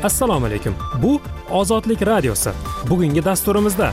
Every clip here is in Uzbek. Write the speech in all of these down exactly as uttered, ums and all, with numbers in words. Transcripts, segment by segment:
Assalomu alaykum. Bu Ozodlik radiosi. Bugungi dasturimizda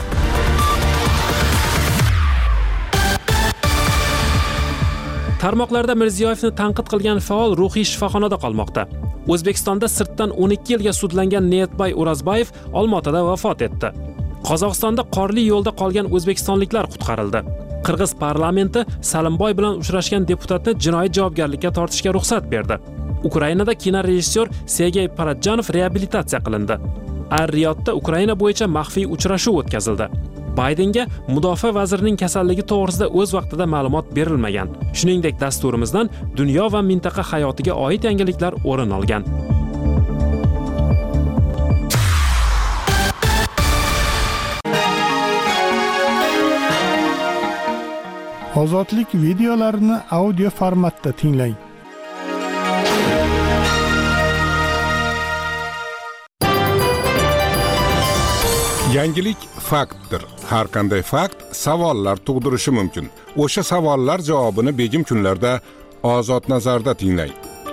tarmoqlarda Mirziyoyevni tanqid qilgan faol ruhiy shifoxonada qolmoqda. O'zbekistonda sirtdan o'n ikki yilga sudlangan Niyatbay O'razbayev Olmaotada vafot etdi. Qozog'istonda qorli yo'lda qolgan o'zbekistonliklar qutqarildi. Qirg'iz parlamenti Salimboy bilan uchrashgan deputatni jinoiy javobgarlikka tortishga ruxsat berdi. Ukrainada kinorejissyor Sergey Paradjanov reabilitatsiya qilindi. Ar-Riyodda Ukraina bo'yicha maxfiy uchrashuv o'tkazildi. Baydenga mudofaa vazirining kasalligi to'g'risida o'z vaqtida ma'lumot berilmagan. Shuningdek, dasturimizdan dunyo va mintaqa hayotiga oid yangiliklar o'rin olgan. Ozodlik videolarini audio formatda tinglang. Yangilik faktdir. Har qanday fakt savollar tug'dirishi mumkin. O'sha savollar javobini begim kunlarda Ozod nazarda tinglang.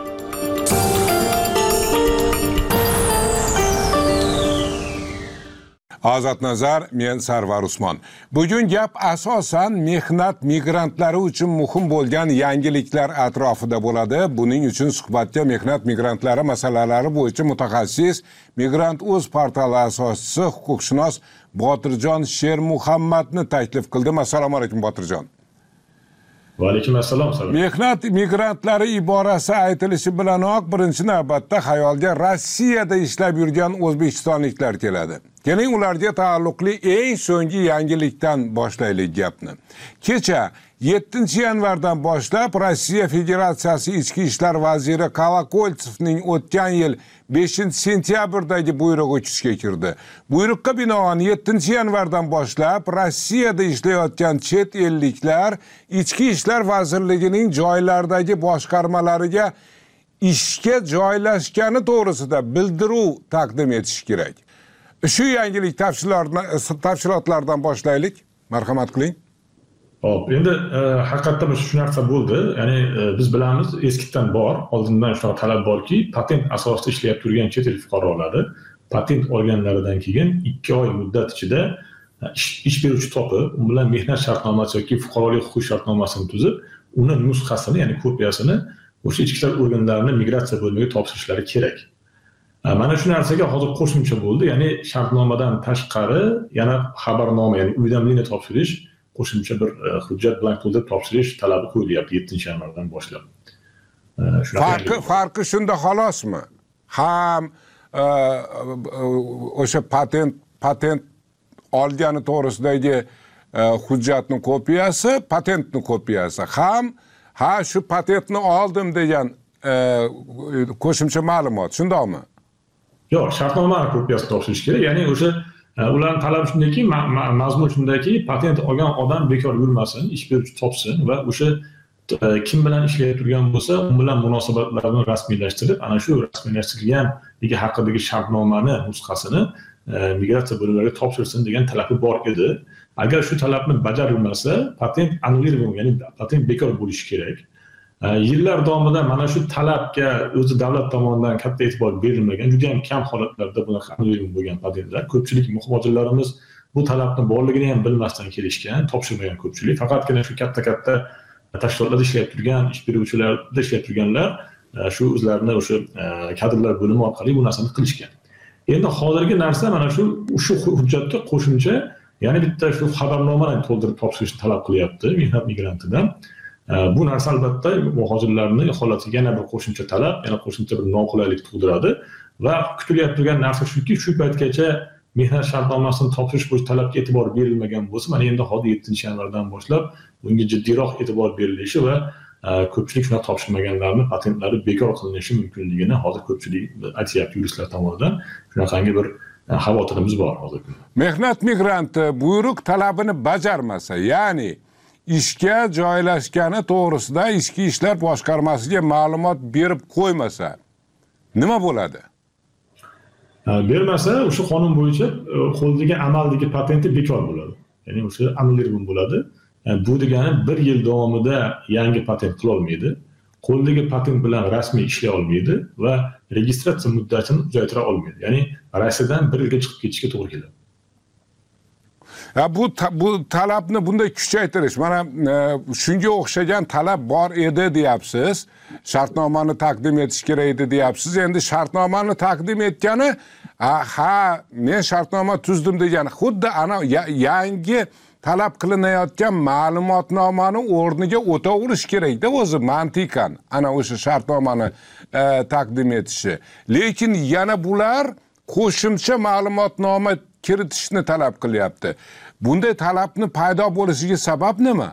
Ozod nazar, men Sarvar Usmon. Bugun gap asosan mehnat migrantlari uchun muhim bo'lgan yangiliklar atrofida bo'ladi. Buning uchun suhbatga mehnat migrantlari masalalari bo'yicha mutaxassis, Migrant.uz portali asoschisi, huquqshunos Botirjon Shermuhammadni taklif qildim. Assalomu alaykum Botirjon. Va alaykum assalom. Mehnat migrantlari iborasi aytilishi bilanoq birinchi navbatda xayolga Rossiyada ishlab yurgan o'zbekistonliklar keladi. Keling ularga taalluqli eng so'nggi yangilikdan boshlaylik gapni. Kecha yettinchi yanvardan boshlab Rossiya Federatsiyasi Ichki ishlar vaziri Kolokoltsevning o'tgan yil beshinchi sentyabrdagi buyrug'i kuchga kirdi. Buyruqqa binoan yettinchi yanvardan boshlab Rossiyada ishlayotgan chet elliklar Ichki ishlar vazirligining joylardagi boshqarmalariga ishga joylashgani to'g'risida bildiruv taqdim etish kerak. Shu yangilik tafsilotlardan boshlaylik. Marhamat qiling. Hop, endi haqiqatda shu narsa bo'ldi. Ya'ni biz bilamiz, eskidan bor, oldindan shunaqa talab borki, patent asosida ishlayib turgan chet el fuqarolari patent olganlaridan keyin ikki oy muddat ichida ish beruvchi topib, u bilan mehnat shartnomasi yoki fuqarolik huquq shartnomasini tuzib, uni nusxasini, ya'ni kopiyasini o'sha ichki ishlar organlarining migratsiya bo'limiga topshirishlari kerak. Mana shu narsaga hozir qo'shimcha bo'ldi, ya'ni shartnomadan tashqari yana xabarnoma, ya'ni uydamlikni topshirish, qo'shimcha bir hujjat bilan to'ldirib topshirish talabi qo'yilyapti yettinchi yanvardan boshlab. Farqi farqi shunda xolosmi? Ham o'sha patent patent olgani to'g'risidagi hujjatning kopiyasi, patentning kopiyasi, ham ha shu patentni oldim degan qo'shimcha ma'lumot, shundaymi? Yo'q, shartnoma kopiyasi topshirish kerak. Ya'ni o'sha ularning talabi shundaki, mazmun shundaki, patent olgan odam bekor yurmasin, ish beruvchi topsin va o'sha kim bilan ishlayib turgan bo'lsa, u bilan munosabatlarni rasmiylashtirib, ana shu rasmiylashtirilganligi haqidagi shartnomani nusxasini migratsiya bo'limlariga topshirsin degan talabi bor edi. Agar shu talabni bajarilmasa, patent annullирование, ya'ni patent bekor bo'lishi kerak. Yillar davomida mana shu talabga o'zi davlat tomonidan katta e'tibor berilmagan, juda ham kam holatlarda bunaqa annullирование bo'lgan patentlar. Ko'pchilik muhojirlarimiz bu talabni borligini ham bilmasdan kelishgan, topshirmagan ko'pchilik. Faqatgina shu katta-katta tashkilotlarda ishlayib turgan, ish beruvchilarda ishlayib turganlar shu o'zlarini o'sha kadrlar bo'limi orqali bu narsani qilishgan. Endi hozirgi narsa mana shu shu hujjatda qo'shimcha, ya'ni bitta shu xabarnomani to'ldirib topshirishni talab qilyapti mehnat migrantidan. Bu narsa albatta muhojirlarning holatiga yana bir qo'shimcha talab, yana qo'shimcha bir noqulaylik tug'diradi va kutilayotgan turgan narsa shuki, shu paytgacha mehnat shartnomasini topshirish bo'yicha talabga e'tibor berilmagan bo'lsa, mana endi hozir yettinchi yanvardan boshlab bunga jiddiyroq e'tibor berilishi va ko'pchilik shuna topshirmaganlarning patentlari bekor qilinishi mumkinligini hozir ko'pchilik aytyapti yuristlar tomonidan. Shunaqangi bir xavotirimiz bor hozir. Mehnat migranti buyruq talabini bajarmasa, ya'ni ishga joylashgani to'g'risida ichki ishlar boshqarmasiga ma'lumot berib qo'ymasa, nima bo'ladi? Bermasa, o'sha qonun bo'yicha qo'ldagi amaldagi patenti bekor bo'ladi. Ya'ni o'sha annullирование bo'ladi. Bu degani bir yil davomida yangi patent qila olmaydi. qo'ldagi patent bilan rasmiy ishlay olmaydi va registratsiya muddatini uzaytira olmaydi. Ya'ni Rossiyadan bir yilga chiqib ketishga to'g'ri keladi. Ya bu bu talabni bunday kuchaytirish, mana shunga o'xshagan talab bor edi deyapsiz. Shartnomani taqdim etish kerak edi deyapsiz. Endi shartnomani taqdim etgani, ha, men shartnoma tuzdim degani, xuddi ana yangi talab qilinayotgan ma'lumotnomani o'rniga o'taverish kerak-da o'zi mantiqan. Ana o'sha shartnomani taqdim etishi. Lekin yana bular qo'shimcha ma'lumotnoma kiritishni talab qilyapti. Bunday talabni paydo bo'lishiga sabab nima?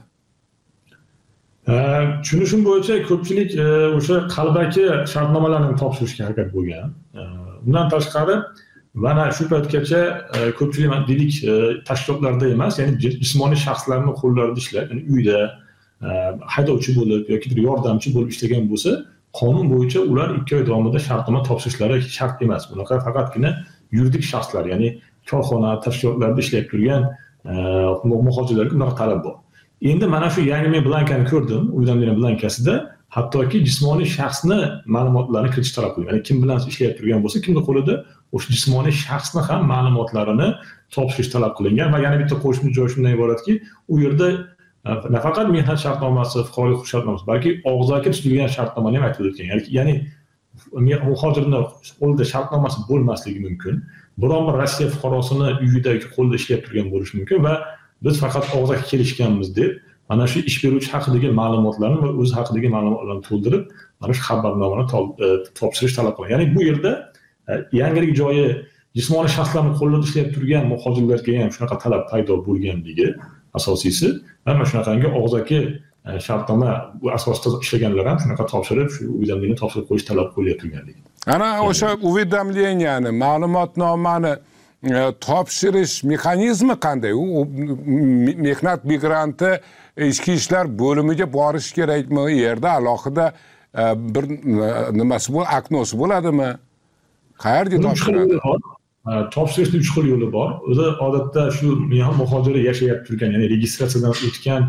Tushunishim bo'yicha ko'pchilik o'sha qalbaki shartnomalarni topshirishga harakat bo'lgan. Bundan tashqari, mana shu paytgacha ko'pchilik deylik tashkilotlarda emas, ya'ni jismoniy shaxslarning qo'llarida ishlab, ya'ni uyda haydovchi bo'lib yoki bir yordamchi bo'lib ishlagan bo'lsa, qonun bo'yicha ular ikki oy davomida shartnoma topshirishlari shart emas. Bunaqa faqatgina yuridik shaxslar, ya'ni korxona, tashkilotlarda ishlab turgan muhojirlarga bunaqa talab bor. Endi mana shu yangi men blankani ko'rdim, uylanmagan blankasida hattoki jismoniy shaxsni ma'lumotlarini kiritish talab qilingan. Ya'ni kim bilan ishlayib turgan bo'lsa, kimning qo'lida o'sha jismoniy shaxsni ham ma'lumotlarini topshirish talab qilingan va yana bitta qo'shimcha joy shundan iboratki, u yerda nafaqat mehnat shartnomasi, fuqarolik huquq shartnomasi, balki og'zaki tuzilgan shartnomani ham aytib o'tgan. Ya'ni muhojirning qo'lida shartnomasi bo'lmasligi mumkin. Biron bir Rossiya fuqarosini uyidagi qo'lda ishlab turgan bo'lishi mumkin va biz faqat og'zaki kelishganmiz deb mana shu ish beruvchi haqidagi ma'lumotlarni va o'zi haqidagi ma'lumotlarni to'ldirib, mana shu xabarnomani topshirish talab qilingan. Ya'ni bu yerda yangilik joyi jismoniy shaxslarning qo'lida ishlab turgan muhojirlarga ham shunaqa talab paydo bo'lganligi asosiysi, mana shunaqangi og'zaki shartnoma asosida ishlaganlar ham shunaqa topshirib, shu uylanmani topshirib qo'yish talab qo'yilayotganligi. Ana o'sha уведомленияni, ma'lumotnomani topshirish mexanizmi qanday? U mehnat migranti ichki ishlar bo'limiga borish kerakmi? U yerda alohida bir nimasi bu aknosi bo'ladimi? Qayerga topshiradi? Topshirishning uch xil yo'li bor. O'zi odatda shu muhojir yashayib turgan, ya'ni registratsiyadan o'tgan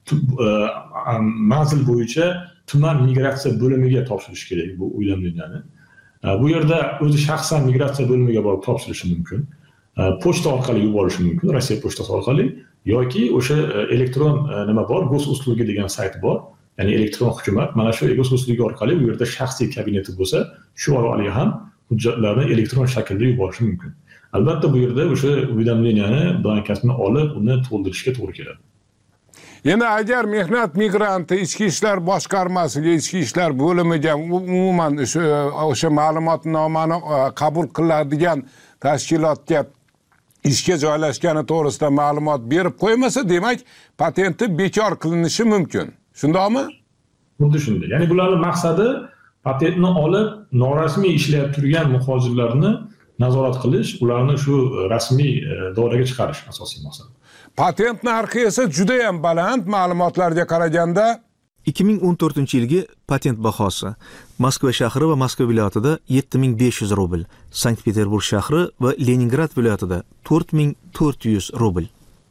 manzil bo'yicha tuman migratsiya bo'limiga topshirish kerak bu uylanmani. Bu yerda o'zi shaxsan migratsiya bo'limiga borib topshirishi mumkin. Pochta orqali yuborishi mumkin, Rossiya pochtasi orqali yoki o'sha elektron nima bor, Gosuslugi degan sayt bor. Ya'ni elektron hukumat, mana shu Gosuslugi orqali bu yerda shaxsiy kabineti bo'lsa, shu orqali ham hujjatlarni elektron shaklda yuborishi mumkin. Albatta bu yerda o'sha уведомленияni blankasini olib, uni to'ldirishga to'g'ri keladi. Yana agar mehnat migranti ichki ishlar boshqarmasiga, ichki ishlar bo'limiga, umuman o'sha ma'lumotnomani qabul qiladigan tashkilotga ishga joylashgani to'g'risida ma'lumot berib qo'ymasa, demak, patenti bekor qilinishi mumkin. Shundaymi? Xuddi shunday. Ya'ni bularning maqsadi patentni olib, norasmiy ishlayib turgan muhojirlarni nazorat qilish, ularni shu rasmiy doiraga chiqarish asosiy maqsad. Patent narxi esa juda ham baland, ma'lumotlarga qaraganda ikki ming o'n to'rtinchi yilgi patent bahosi Moskva shahri va Moskva viloyatida yetti ming besh yuz rubl, Sankt-Peterburg shahri va Leningrad viloyatida to'rt ming to'rt yuz rubl.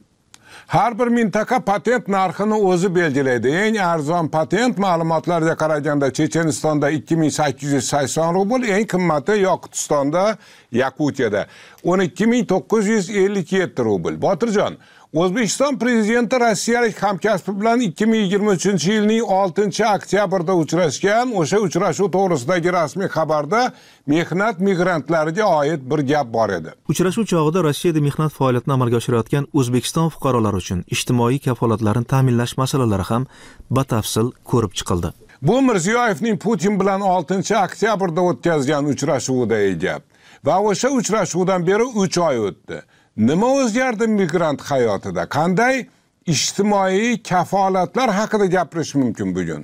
Har bir mintaqa patent narxini o'zi belgilaydi. Eng arzon patent ma'lumotlarga qaraganda Chechenistonda ikki ming sakkiz yuz sakson rubl, eng qimmati Yoqutistonda, Yakutiyada o'n ikki ming to'qqiz yuz ellik yetti rubl. Botirjon, O'zbekiston prezidenti rossiyalik hamkasbi bilan ikki ming yigirma uchinchi yilning oltinchi oktyabrda uchrashgan. O'sha uchrashuv to'g'risidagi rasmiy xabarda mehnat migrantlariga oid bir gap bor edi. Uchrashuv chog'ida Rossiyada mehnat faoliyatini amalga oshirayotgan O'zbekiston fuqarolari uchun ijtimoiy kafolatlarni ta'minlash masalalari ham batafsil ko'rib chiqildi. Bu Mirziyoyevning Putin bilan oltinchi oktyabrda o'tkazgan uchrashuvida gap. Va o'sha uchrashuvdan beri uch oy o'tdi. Nima o'zgardi migrant hayotida? Qanday ijtimoiy kafolatlar haqida gapirish mumkin bugun?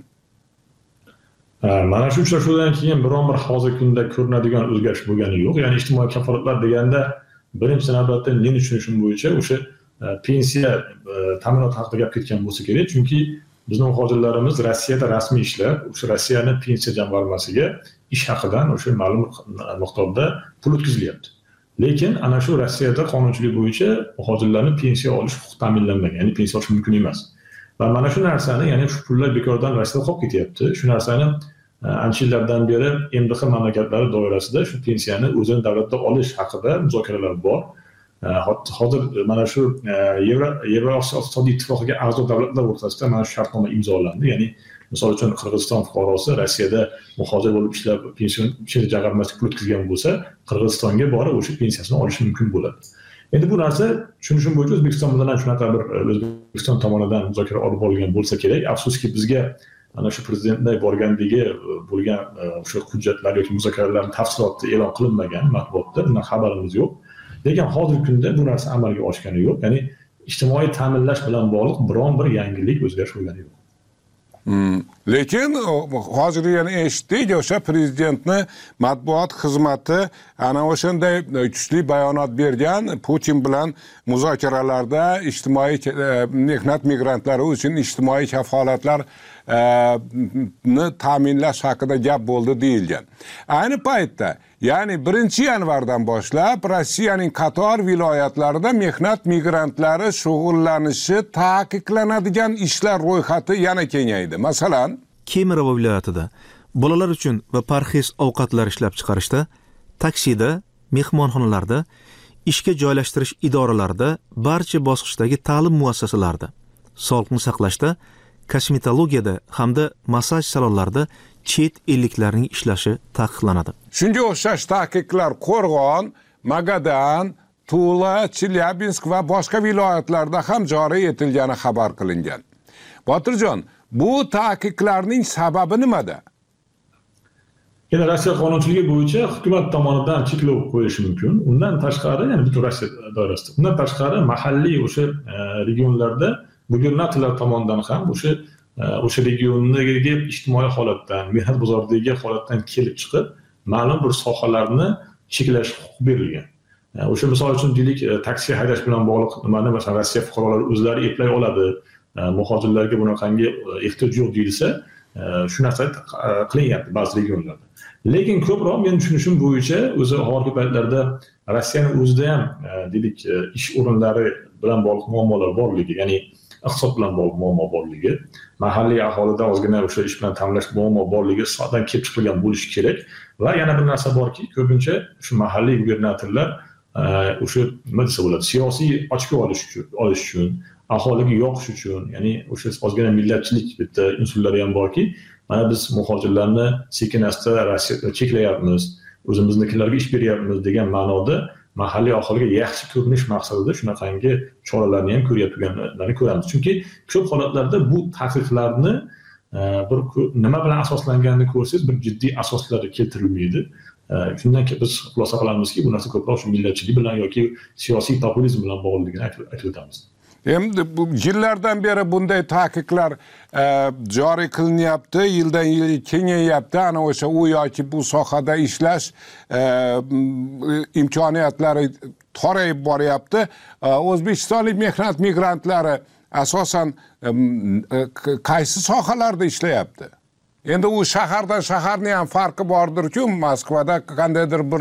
Mana shu uchrashuvdan keyin biron bir hozir kunda ko'rinadigan o'zgarish bo'lgani yo'q. Ya'ni ijtimoiy kafolatlar deganda birinchi navbatda men tushunishim bo'yicha o'sha pensiya ta'minot haqida gap ketgan bo'lsa kerak, chunki bizning muhojirlarimiz Rossiyada rasmiy ishlab, o'sha Rossiyaning pensiya jamg'armasiga ish haqidan o'sha ma'lum miqdorda pul o'tkazilyapti. Lekin ana shu Rossiyada qonunchilik bo'yicha muhojirlarning pensiya olish huquqi ta'minlanmagan, ya'ni pensiya olish mumkin emas. Va mana shu narsani, ya'ni shu pullar bekordan Rossiyada qolib ketyapti. Shu narsani ancha yillardan beri M D H mamlakatlari doirasida shu pensiyani o'zini davlatdan olish haqida muzokaralar bor. Hozir mana shu Yevrosiyo iqtisodiy ittifoqiga a'zo davlatlar o'rtasida mana shu shartnoma imzolandi. Ya'ni misol uchun Qirg'iziston fuqarosi Rossiyada muhojir bo'lib ishlab pension jamg'armasiga pul o'tkazgan bo'lsa, Qirg'izistonga borib o'sha pensiyasini olishi mumkin bo'ladi. Endi bu narsa tushunishim bo'yicha O'zbekiston bilan ham shunaqa bir O'zbekiston tomonidan muzokara olib borilgan bo'lsa kerak. Afsuski bizga ana shu prezidentlar borgandagi bo'lgan o'sha hujjatlar yoki muzokaralarning tafsiloti e'lon qilinmagan matbuotda, bundan xabarimiz yo'q. Lekin hozirgi kunda bu narsa amalga oshgani yo'q. Ya'ni ijtimoiy ta'minlash bilan bog'liq biron bir yangilik o'zgarish bo'lgani yo'q. Hmm. Lekin hozir yana eshitdik, o'sha prezidentni matbuot xizmati ana o'shanday kuchli bayonot bergan, Putin bilan muzokaralarda ijtimoiy mehnat migrantlari uchun ijtimoiy kafolatlar ni ta'minlash haqida gap bo'ldi deyilgan. Ayni paytda, ya'ni birinchi yanvardan boshlab Rossiyaning qator viloyatlarida mehnat migrantlari shug'ullanishi taqiqlanadigan ishlar ro'yxati yana kengaydi. Masalan, Kemerovo viloyatida bolalar uchun va parhez ovqatlar ishlab chiqarishda, taksida, mehmonxonalarda, ishga joylashtirish idoralarida, barcha bosqichdagi ta'lim muassasalarida, sog'liqni saqlashda, kosmetologiyada hamda massaj salonlarida chet elliklarning ishlashi taqiqlanadi. Shunga o'xshash taqiqlar Qo'rg'on, Magadan, Tula, Chelyabinsk va boshqa viloyatlarda ham joriy etilgani xabar qilingan. Botirjon, bu taqiqlarning sababi nimada? Yana Rossiya qonunchiligi bo'yicha hukumat tomonidan cheklov qo'yish mumkin. Undan tashqari, ya'ni butun Rossiya doirasida. Undan tashqari mahalliy o'sha regionlarda gubernatorlar tomonidan ham o'sha o'sha regiondagi ijtimoiy holatdan, mehnat bozoridagi holatdan kelib chiqib, ma'lum bir sohalarni cheklash huquqi berilgan. O'sha misol uchun deylik, taksi haydash bilan bog'liq nimani masalan Rossiya fuqarolari o'zlari eplay oladi, muhojirlarga bunaqangi ehtiyoj yo'q deyilsa, shu narsa qilinyapti ba'zi regionlarda. Lekin ko'proq men tushunishim bo'yicha o'zi hozirgi paytlarda Rossiyaning o'zida ham deylik ish o'rinlari bilan bog'liq muammolar borligi, ya'ni iqtisod bilan bog'liq muammo borligi, mahalliy aholida ozgina o'sha ish bilan ta'minlash muammo borligi so'dan kelib chiqilgan bo'lishi kerak. Va yana bir narsa borki, ko'pincha shu mahalliy gubernatorlar o'sha nima desa bo'ladi, siyosiy ochko olish uchun, olish uchun, aholiga yoqish uchun, ya'ni o'sha ozgina millatchilik bitta unsurlari ham borki, mana biz muhojirlarni sekin-asta Rossiyada cheklayapmiz, o'zimiznikilarga ish beryapmiz degan ma'noda mahalliy aholiga yaxshi ko'rinish maqsadida shunaqangi choralarni ham ko'rayotganlarni ko'ramiz. Chunki ko'p holatlarda bu taqiqlarni bir nima bilan asoslanganini ko'rsangiz, bir jiddiy asoslar keltirilmaydi. Shundan keyin biz xulosa qilamizki, bu narsa ko'proq shu millatchilik bilan yoki siyosiy populizm bilan bog'liqligini aytib o'tamiz. Endi bu yillardan beri bunday taqiqlar joriy qilinyapti, yildan yilga kengayapti. Ana o'sha u yoki bu sohada ishlash imkoniyatlari torayib boryapti. O'zbekistonlik mehnat migrantlari asosan qaysi sohalarda ishlayapti? Endi u shahardan shaharning ham farqi bordir-ku, Moskvada qandaydir bir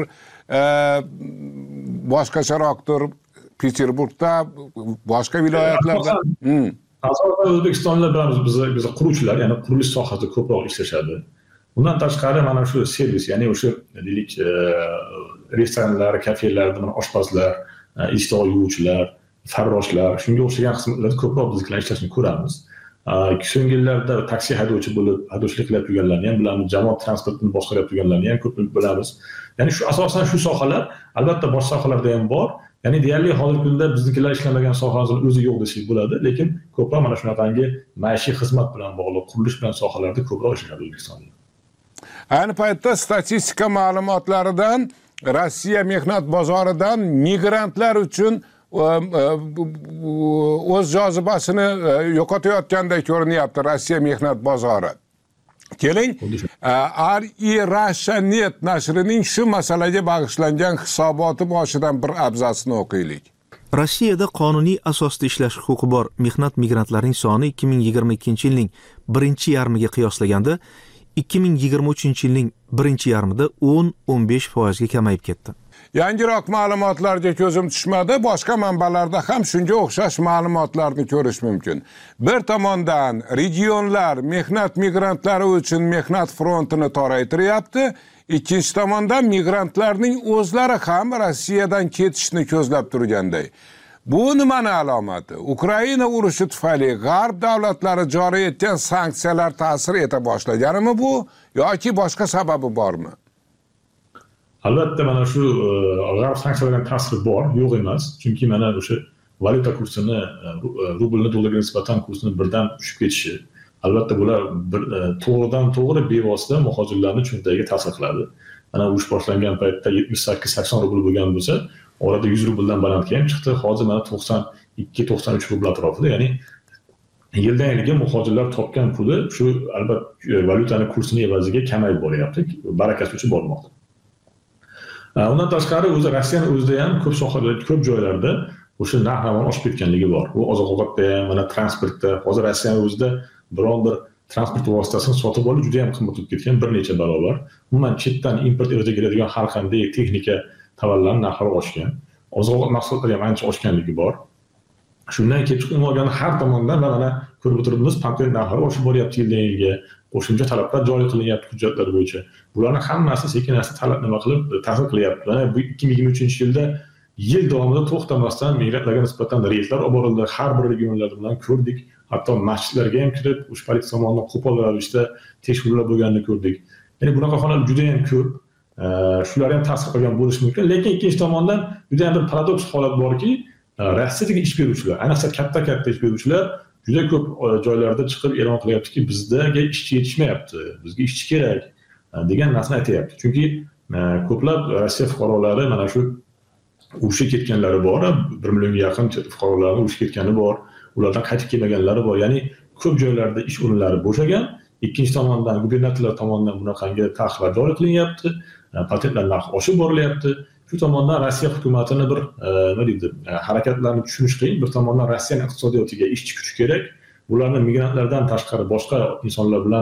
boshqacharoqdir, Peterburgda, boshqa viloyatlarda. Asosan O'zbekistonda bilamiz, biz biz quruvchilar, ya'ni qurilish sohasida ko'proq ishlashadi. Undan tashqari mana shu servis, ya'ni o'sha deylik restoranlar, kafelarda mana oshpazlar, ishda yuvuvchilar, farroshlar, shunga o'xshagan qismlarda ko'proq bizlar ishlashni ko'ramiz. So'nggi yillarda taksi haydovchi bo'lib, haydovchilik qilib yurganlarni ham bilamiz, jamoat transportini boshqarib yurganlarni ham ko'p bilamiz. Ya'ni shu asosan shu sohalar, albatta boshqa sohalarda ham bor. Ya'ni deyarli hozirgi kunda biznikilar ishlamagan sohalar o'zi yo'q desak bo'ladi, lekin ko'proq mana shunaqangi maishiy xizmat bilan bog'liq, qurilish bilan sohalarda ko'proq ishlashadi O'zbekistonda. Ayni paytda statistika ma'lumotlaridan Rossiya mehnat bozoridan migrantlar uchun o'z jozibasini yo'qotayotgandek ko'rinyapti Rossiya mehnat bozori. Keling, R I Russia Net nashrining shu masalaga bag'ishlangan hisoboti boshidan bir abzasini o'qiylik. Rossiyada qonuniy asosda ishlash huquqi bor mehnat migrantlarining soni ikki ming yigirma ikkinchi yilning birinchi yarmiga qiyoslaganda ikki ming yigirma uchinchi yilning birinchi yarmida o'n o'n besh foizga kamayib ketdi. Yangiroq ma'lumotlarga ko'zim tushmadi, boshqa manbalarda ham shunga o'xshash ma'lumotlarni ko'rish mumkin. Bir tomondan regionlar mehnat migrantlari uchun mehnat frontini toraytiryapti, ikkinchi tomondan migrantlarning o'zlari ham Rossiyadan ketishni ko'zlab turganday. Bu nimani alomati? Ukraina urushi tufayli G'arb davlatlari joriy etgan sanksiyalar ta'sir eta boshlaganimi bu yoki boshqa sababi bormi? Albatta mana shu G'arb sanksiyalarining ta'siri bor, yo'q emas. Chunki mana o'sha valyuta kursini, rublni dollarga nisbatan kursini birdan tushib ketishi, albatta bular bir to'g'ridan to'g'ri bevosita muhojirlarning cho'ntagiga ta'sir qiladi. Mana urush boshlangan paytda yetmish sakkiz sakson rubl bo'lgan bo'lsa, orada yuz rubldan balandga ham chiqdi. Hozir mana to'qson ikki to'qson uch rubl atrofida, ya'ni yildan yilga muhojirlar topgan puli shu albatta valyutaning kursini evaziga kamayib boryapti, barakasi uchun bormoqda. Undan tashqari o'zi Rossiyaning o'zida ham ko'p sohalarda, ko'p joylarda o'sha narx-navo oshib ketganligi bor. Bu oziq-ovqatda ham, mana transportda, hozir Rossiyaning o'zida biron bir transport vositasini sotib olish juda ham qimmat bo'lib ketgan, bir necha barobar. Umuman chetdan import evaziga keladigan har qanday texnika tovarlarning narxlari oshgan. Oziq-ovqat mahsulotlari ham ancha oshganligi bor. Shundan kelib chiqib olgan har tomondan mana ko'rib o'tiribmiz, patent narxlari oshib boryapti yildan yilga. Qo'shimcha talablar joriy qilinyapti hujjatlar bo'yicha. Bularning hammasi sekin-asta talab nima qilib ta'sir qilyapti. Mana bu ikki ming yigirma uchinchi yilda yil davomida to'xtamasdan migrantlarga nisbatan reyslar olib borildi. Har bir regionlar bilan ko'rdik. Hatto masjidlarga ham kirib, o'sha politsiya tomonidan qo'pol ravishda tekshiruvlar bo'lganini ko'rdik. Ya'ni bunaqa holatlar juda ham ko'p. Shular ham ta'sir qilgan bo'lishi mumkin. Lekin ikkinchi tomondan juda ham bir paradoks holat borki, Rossiyadagi ish beruvchilar, ayniqsa katta-katta ish beruvchilar juda ko'p joylarda chiqib e'lon qilyaptiki, bizdaga ishchi yetishmayapti, bizga ishchi kerak degan narsani aytayapti. Chunki ko'plab Rossiya fuqarolari mana shu urushga ketganlari bor, bir millionga yaqin fuqarolarning urushga ketgani bor, ulardan qaytib kelmaganlari bor. Ya'ni ko'p joylarda ish o'rinlari bo'shagan. Ikkinchi tomondan gubernatorlar tomonidan bunaqangi taqiqlar joriy qilinyapti, patentlar narxi oshib borilyapti. Shu tomondan Rossiya hukumatini bir nima deydi, harakatlarni tushunish qiyin. Bir tomondan Rossiyaning iqtisodiyotiga ishchi kuch kerak. Bularni migrantlardan tashqari boshqa insonlar bilan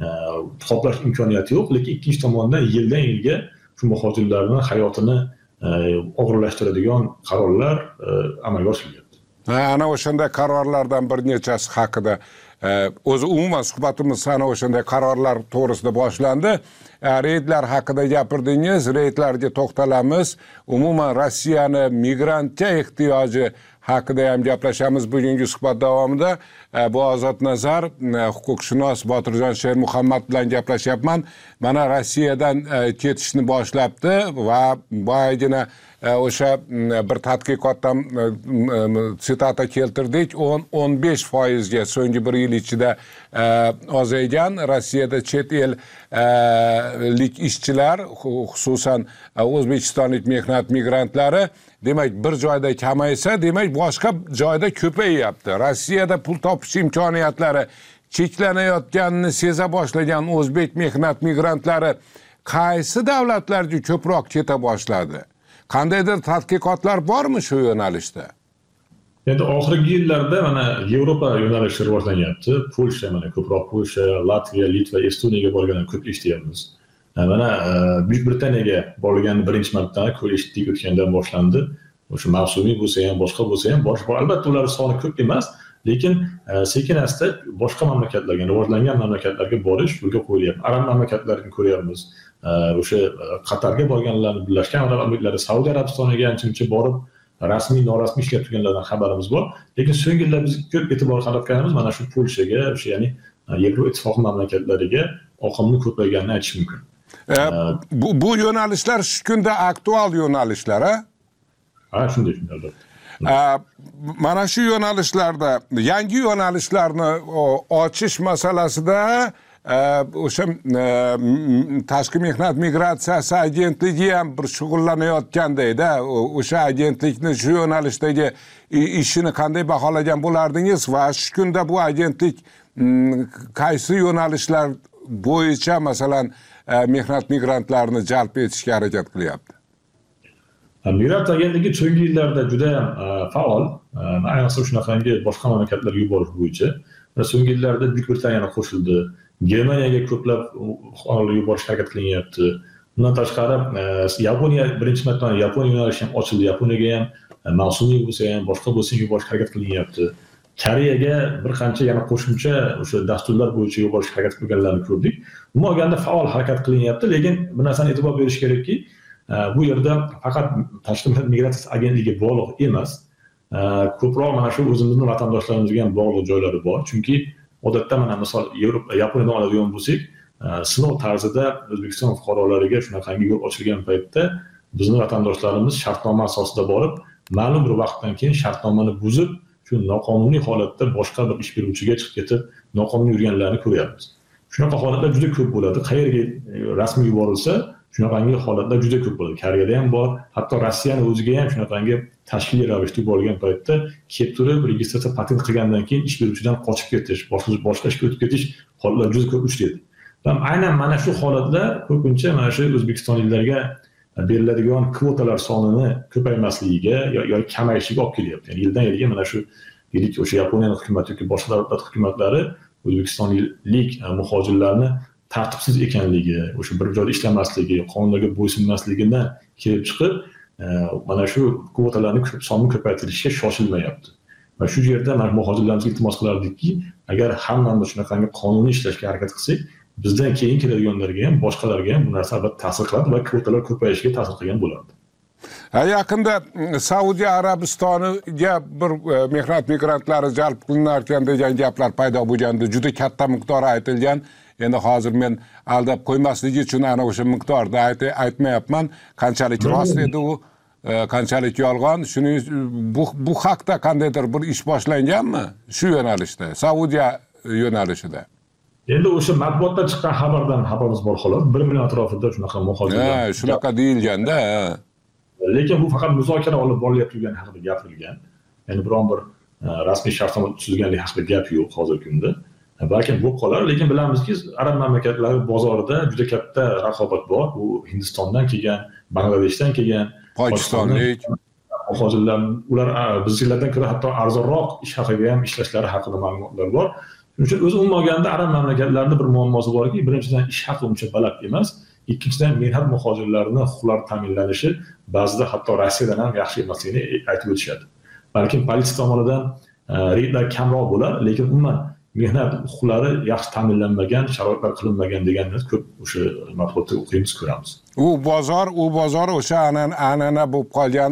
qoplash imkoniyati yo'q, lekin ikkinchi tomondan yildan yilga shu muhojirlarning hayotini og'irlashtiradigan qarorlar amalga oshiryapti. Ana o'shanda qarorlardan bir nechasi haqida o'zi umuman suhbatimiz ana o'shanda qarorlar to'g'risida boshlandi. Reydlar haqida gapirdingiz, reydlarga to'xtalamiz. Umuman Rossiyani migrantga ehtiyoji haqida ham gaplashamiz bugungi suhbat davomida. Bu Ozod Nazar, huquqshunos Botirjon Shermuhammad bilan gaplashyapman. Mana Rossiyadan ketishni boshlabdi va boyagina o'sha bir tadqiqotdan sitata keltirdik, o'n o'n besh foizga so'nggi bir yil ichida ozaygan Rossiyada chet ellik ishchilar, xususan o'zbekistonlik mehnat migrantlari, demak bir joyda kamaysa, demak boshqa joyda ko'payyapti. Rossiyada pul topish imkoniyatlari cheklanayotganini seza boshlagan o'zbek mehnat migrantlari qaysi davlatlarga ko'proq keta boshladi? Qandaydir tadqiqotlar bormi shu yo'nalishda? Endi oxirgi yillarda mana Yevropa yo'nalishi rivojlanyapti. Polsha, mana ko'proq Polsha, Latviya, Litva, Estoniyaga borgandan ko'p eshityapmiz. Mana Buyuk Britaniyaga borgan birinchi marta ko'rishdik o'tgandan boshlandi. O'sha mavsumiy bo'lsa ham, boshqa bo'lsa ham, boshqa albatta ular soni ko'p emas, lekin sekin-asta boshqa mamlakatlarga, rivojlangan mamlakatlarga borish yo'lga qo'yilyapti. Arab mamlakatlarini ko'ryapmiz. O'sha Qatarga borganlarni, Birlashgan Arab Amirliklari, Saudiya Arabistoniga ancha borib rasmiy, norasmiy ishlab turganlardan xabarimiz bor. Lekin so'nggi yillarda biz ko'p e'tibor qaratganimiz mana shu Polshaga, o'sha ya'ni Yevropa Ittifoqi mamlakatlariga oqimni ko'payganini aytish mumkin. Bu bu yo'nalishlar shu kunda aktual yo'nalishlar, ha? Ha, shunday shunday. Mana shu yo'nalishlarda yangi yo'nalishlarni ochish masalasida o'sha tashqi mehnat migratsiyasi agentligi ham bir shug'ullanayotgandayda, o'sha agentlikni shu yo'nalishdagi ishini qanday baholagan bo'lardingiz va shu kunda bu agentlik qaysi yo'nalishlar bo'yicha masalan mehnat migrantlarini jalb etishga harakat qilyapti? Migrant agentligi so'nggi yillarda juda ham faol, ayniqsa shunaqangi boshqa mamlakatlarga yuborish bo'yicha. So'nggi yillarda Buyuk Britaniyani qo'shildi, Germaniyaga ko'plab fuqarolar yuborishga harakat qilinyapti. Bundan tashqari Yaponiya birinchi marta Yaponiya yo'nalishi ham ochildi. Yaponiyaga ham mavsumiy bo'lsa ham boshqa bo'lsa yuborish harakat qilinyapti. Koreyaga bir qancha yana qo'shimcha o'sha dasturlar bo'yicha yuborish harakat qilganlarni ko'rdik. Umuman olganda faol harakat qilinyapti, lekin bir narsani e'tibor berish kerakki, bu yerda faqat Tashqi migratsiya agentligi bog'liq emas. Ko'proq mana shu o'zimizning vatandoshlarimizga ham bog'liq joylari bor. Chunki odatda mana misol Yevropa Yaponiyadan oladigan bo'lsak, sinov tarzida O'zbekiston fuqarolariga shunaqangi yo'l ochilgan paytda bizning vatandoshlarimiz shartnoma asosida borib, ma'lum bir vaqtdan keyin shartnomani buzib, shu noqonuniy holatda boshqa bir ish beruvchiga chiqib ketib, noqonuniy yurganlarni ko'ryapmiz. Shunaqa holatlar juda ko'p bo'ladi. Qayerga rasmiy yuborilsa, shunaqangi holatlar juda ko'p bo'ladi. Koreyada ham bor, hatto Rossiyaning o'ziga ham shunaqangi tashkiliy ravishda yuborilgan paytda kelib turib, registratsiya patent qilgandan keyin ish beruvchidan qochib ketish, boshqa boshqa ishga o'tib ketish holatlari juda ko'p uchraydi. Va aynan mana shu holatlar ko'pincha mana shu o'zbekistonliklarga beriladigan kvotalar sonini ko'paymasligiga yoki kamayishiga olib kelyapti. Ya'ni yildan yilga mana shu yirik o'sha Yaponiya hukumati yoki boshqa davlatlar hukumatlari o'zbekistonlik muhojirlarni tartibsiz ekanligi, o'sha bir joyda ishlamasligi, qonunlarga bo'ysunmasligidan kelib chiqib, mana shu kvotalarning sonini ko'paytirishga shoshilmayapti. Va shu yerda mana muhojirlarga iltimos qilardikki, agar hammamiz shunaqangi qonuniy ishlashga harakat qilsak, bizdan keyin keladiganlarga ham, boshqalarga ham bu narsa albatta ta'sir qiladi va kvotalar ko'payishiga ta'sir qilgan bo'ladi. Yaqinda Saudiya Arabistoniga bir mehnat migrantlari jalb qilinarkan degan gaplar paydo bo'lganda juda katta miqdor aytilgan. Endi hozir men aldab qo'ymasligi uchun ana o'sha miqdorda aytmayapman. Qanchalik rost edi u, qanchalik yolg'on. Shuning bu bu haqda qandaydir bir ish boshlanganmi shu yo'nalishda, Saudiya yo'nalishida? Endi o'sha matbuotda chiqqan xabardan xabarimiz bor xolos. bir million atrofida shunaqa muhojirlar. Ha, shunaqa deyilganda. Lekin bu faqat muzokara olib borilayotgani haqida gapirilgan. Ya'ni biron bir rasmiy shartnoma tuzilganligi haqida gap yo'q hozirgi kunda. Balki bo'lib qolar, lekin bilamizki, arab mamlakatlari bozorida juda katta raqobat bor. U Hindistondan kelgan, Bangladeshdan kelgan, Pokistonlik muhojirlar, ular bizlardan ko'ra hatto arzonroq ish haqiga ham ishlashlari haqida ma'lumotlar bor. Shuning uchun o'zi umuman olganda arab mamlakatlarida bir muammosi borki, birinchidan ish haqi uncha baland emas, ikkinchidan mehnat muhojirlarining huquqlari ta'minlanishi ba'zida hatto Rossiyadan ham yaxshi emasligini aytib o'tishadi. Balkim politsiya tomonidan reydlar kamroq bo'lar, lekin umuman mehnat huquqlari yaxshi ta'minlanmagan, sharoitlar qilinmagan deganni ko'p o'sha matbuotda o'qiymiz, ko'ramiz. U bozor, u bozor o'sha an'ana bo'lib qolgan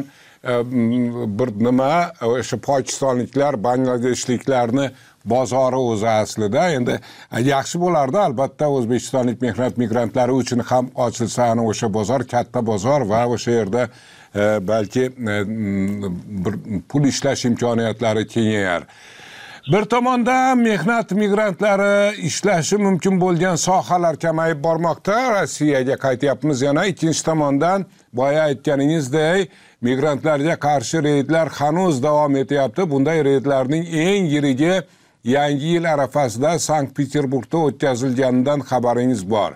bir nima, o'sha pokistonliklar, bangladeshliklarni bozori o'zi aslida. Endi yaxshi bo'lardi albatta o'zbekistonlik mehnat migrantlari uchun ham ochilsa ana o'sha bozor, katta bozor va o'sha yerda balki bir pul ishlash imkoniyatlari kengayar. Bir tomondan mehnat migrantlari ishlashi mumkin bo'lgan sohalar kamayib bormoqda. Rossiyaga qaytyapmiz yana. Ikkinchi tomondan boya aytganingizdek, migrantlarga qarshi reydlar hanuz davom etyapti. Bunday reydlarning eng yirigi yangi yil arafasida Sankt-Peterburgda o'tkazilganidan xabaringiz bor.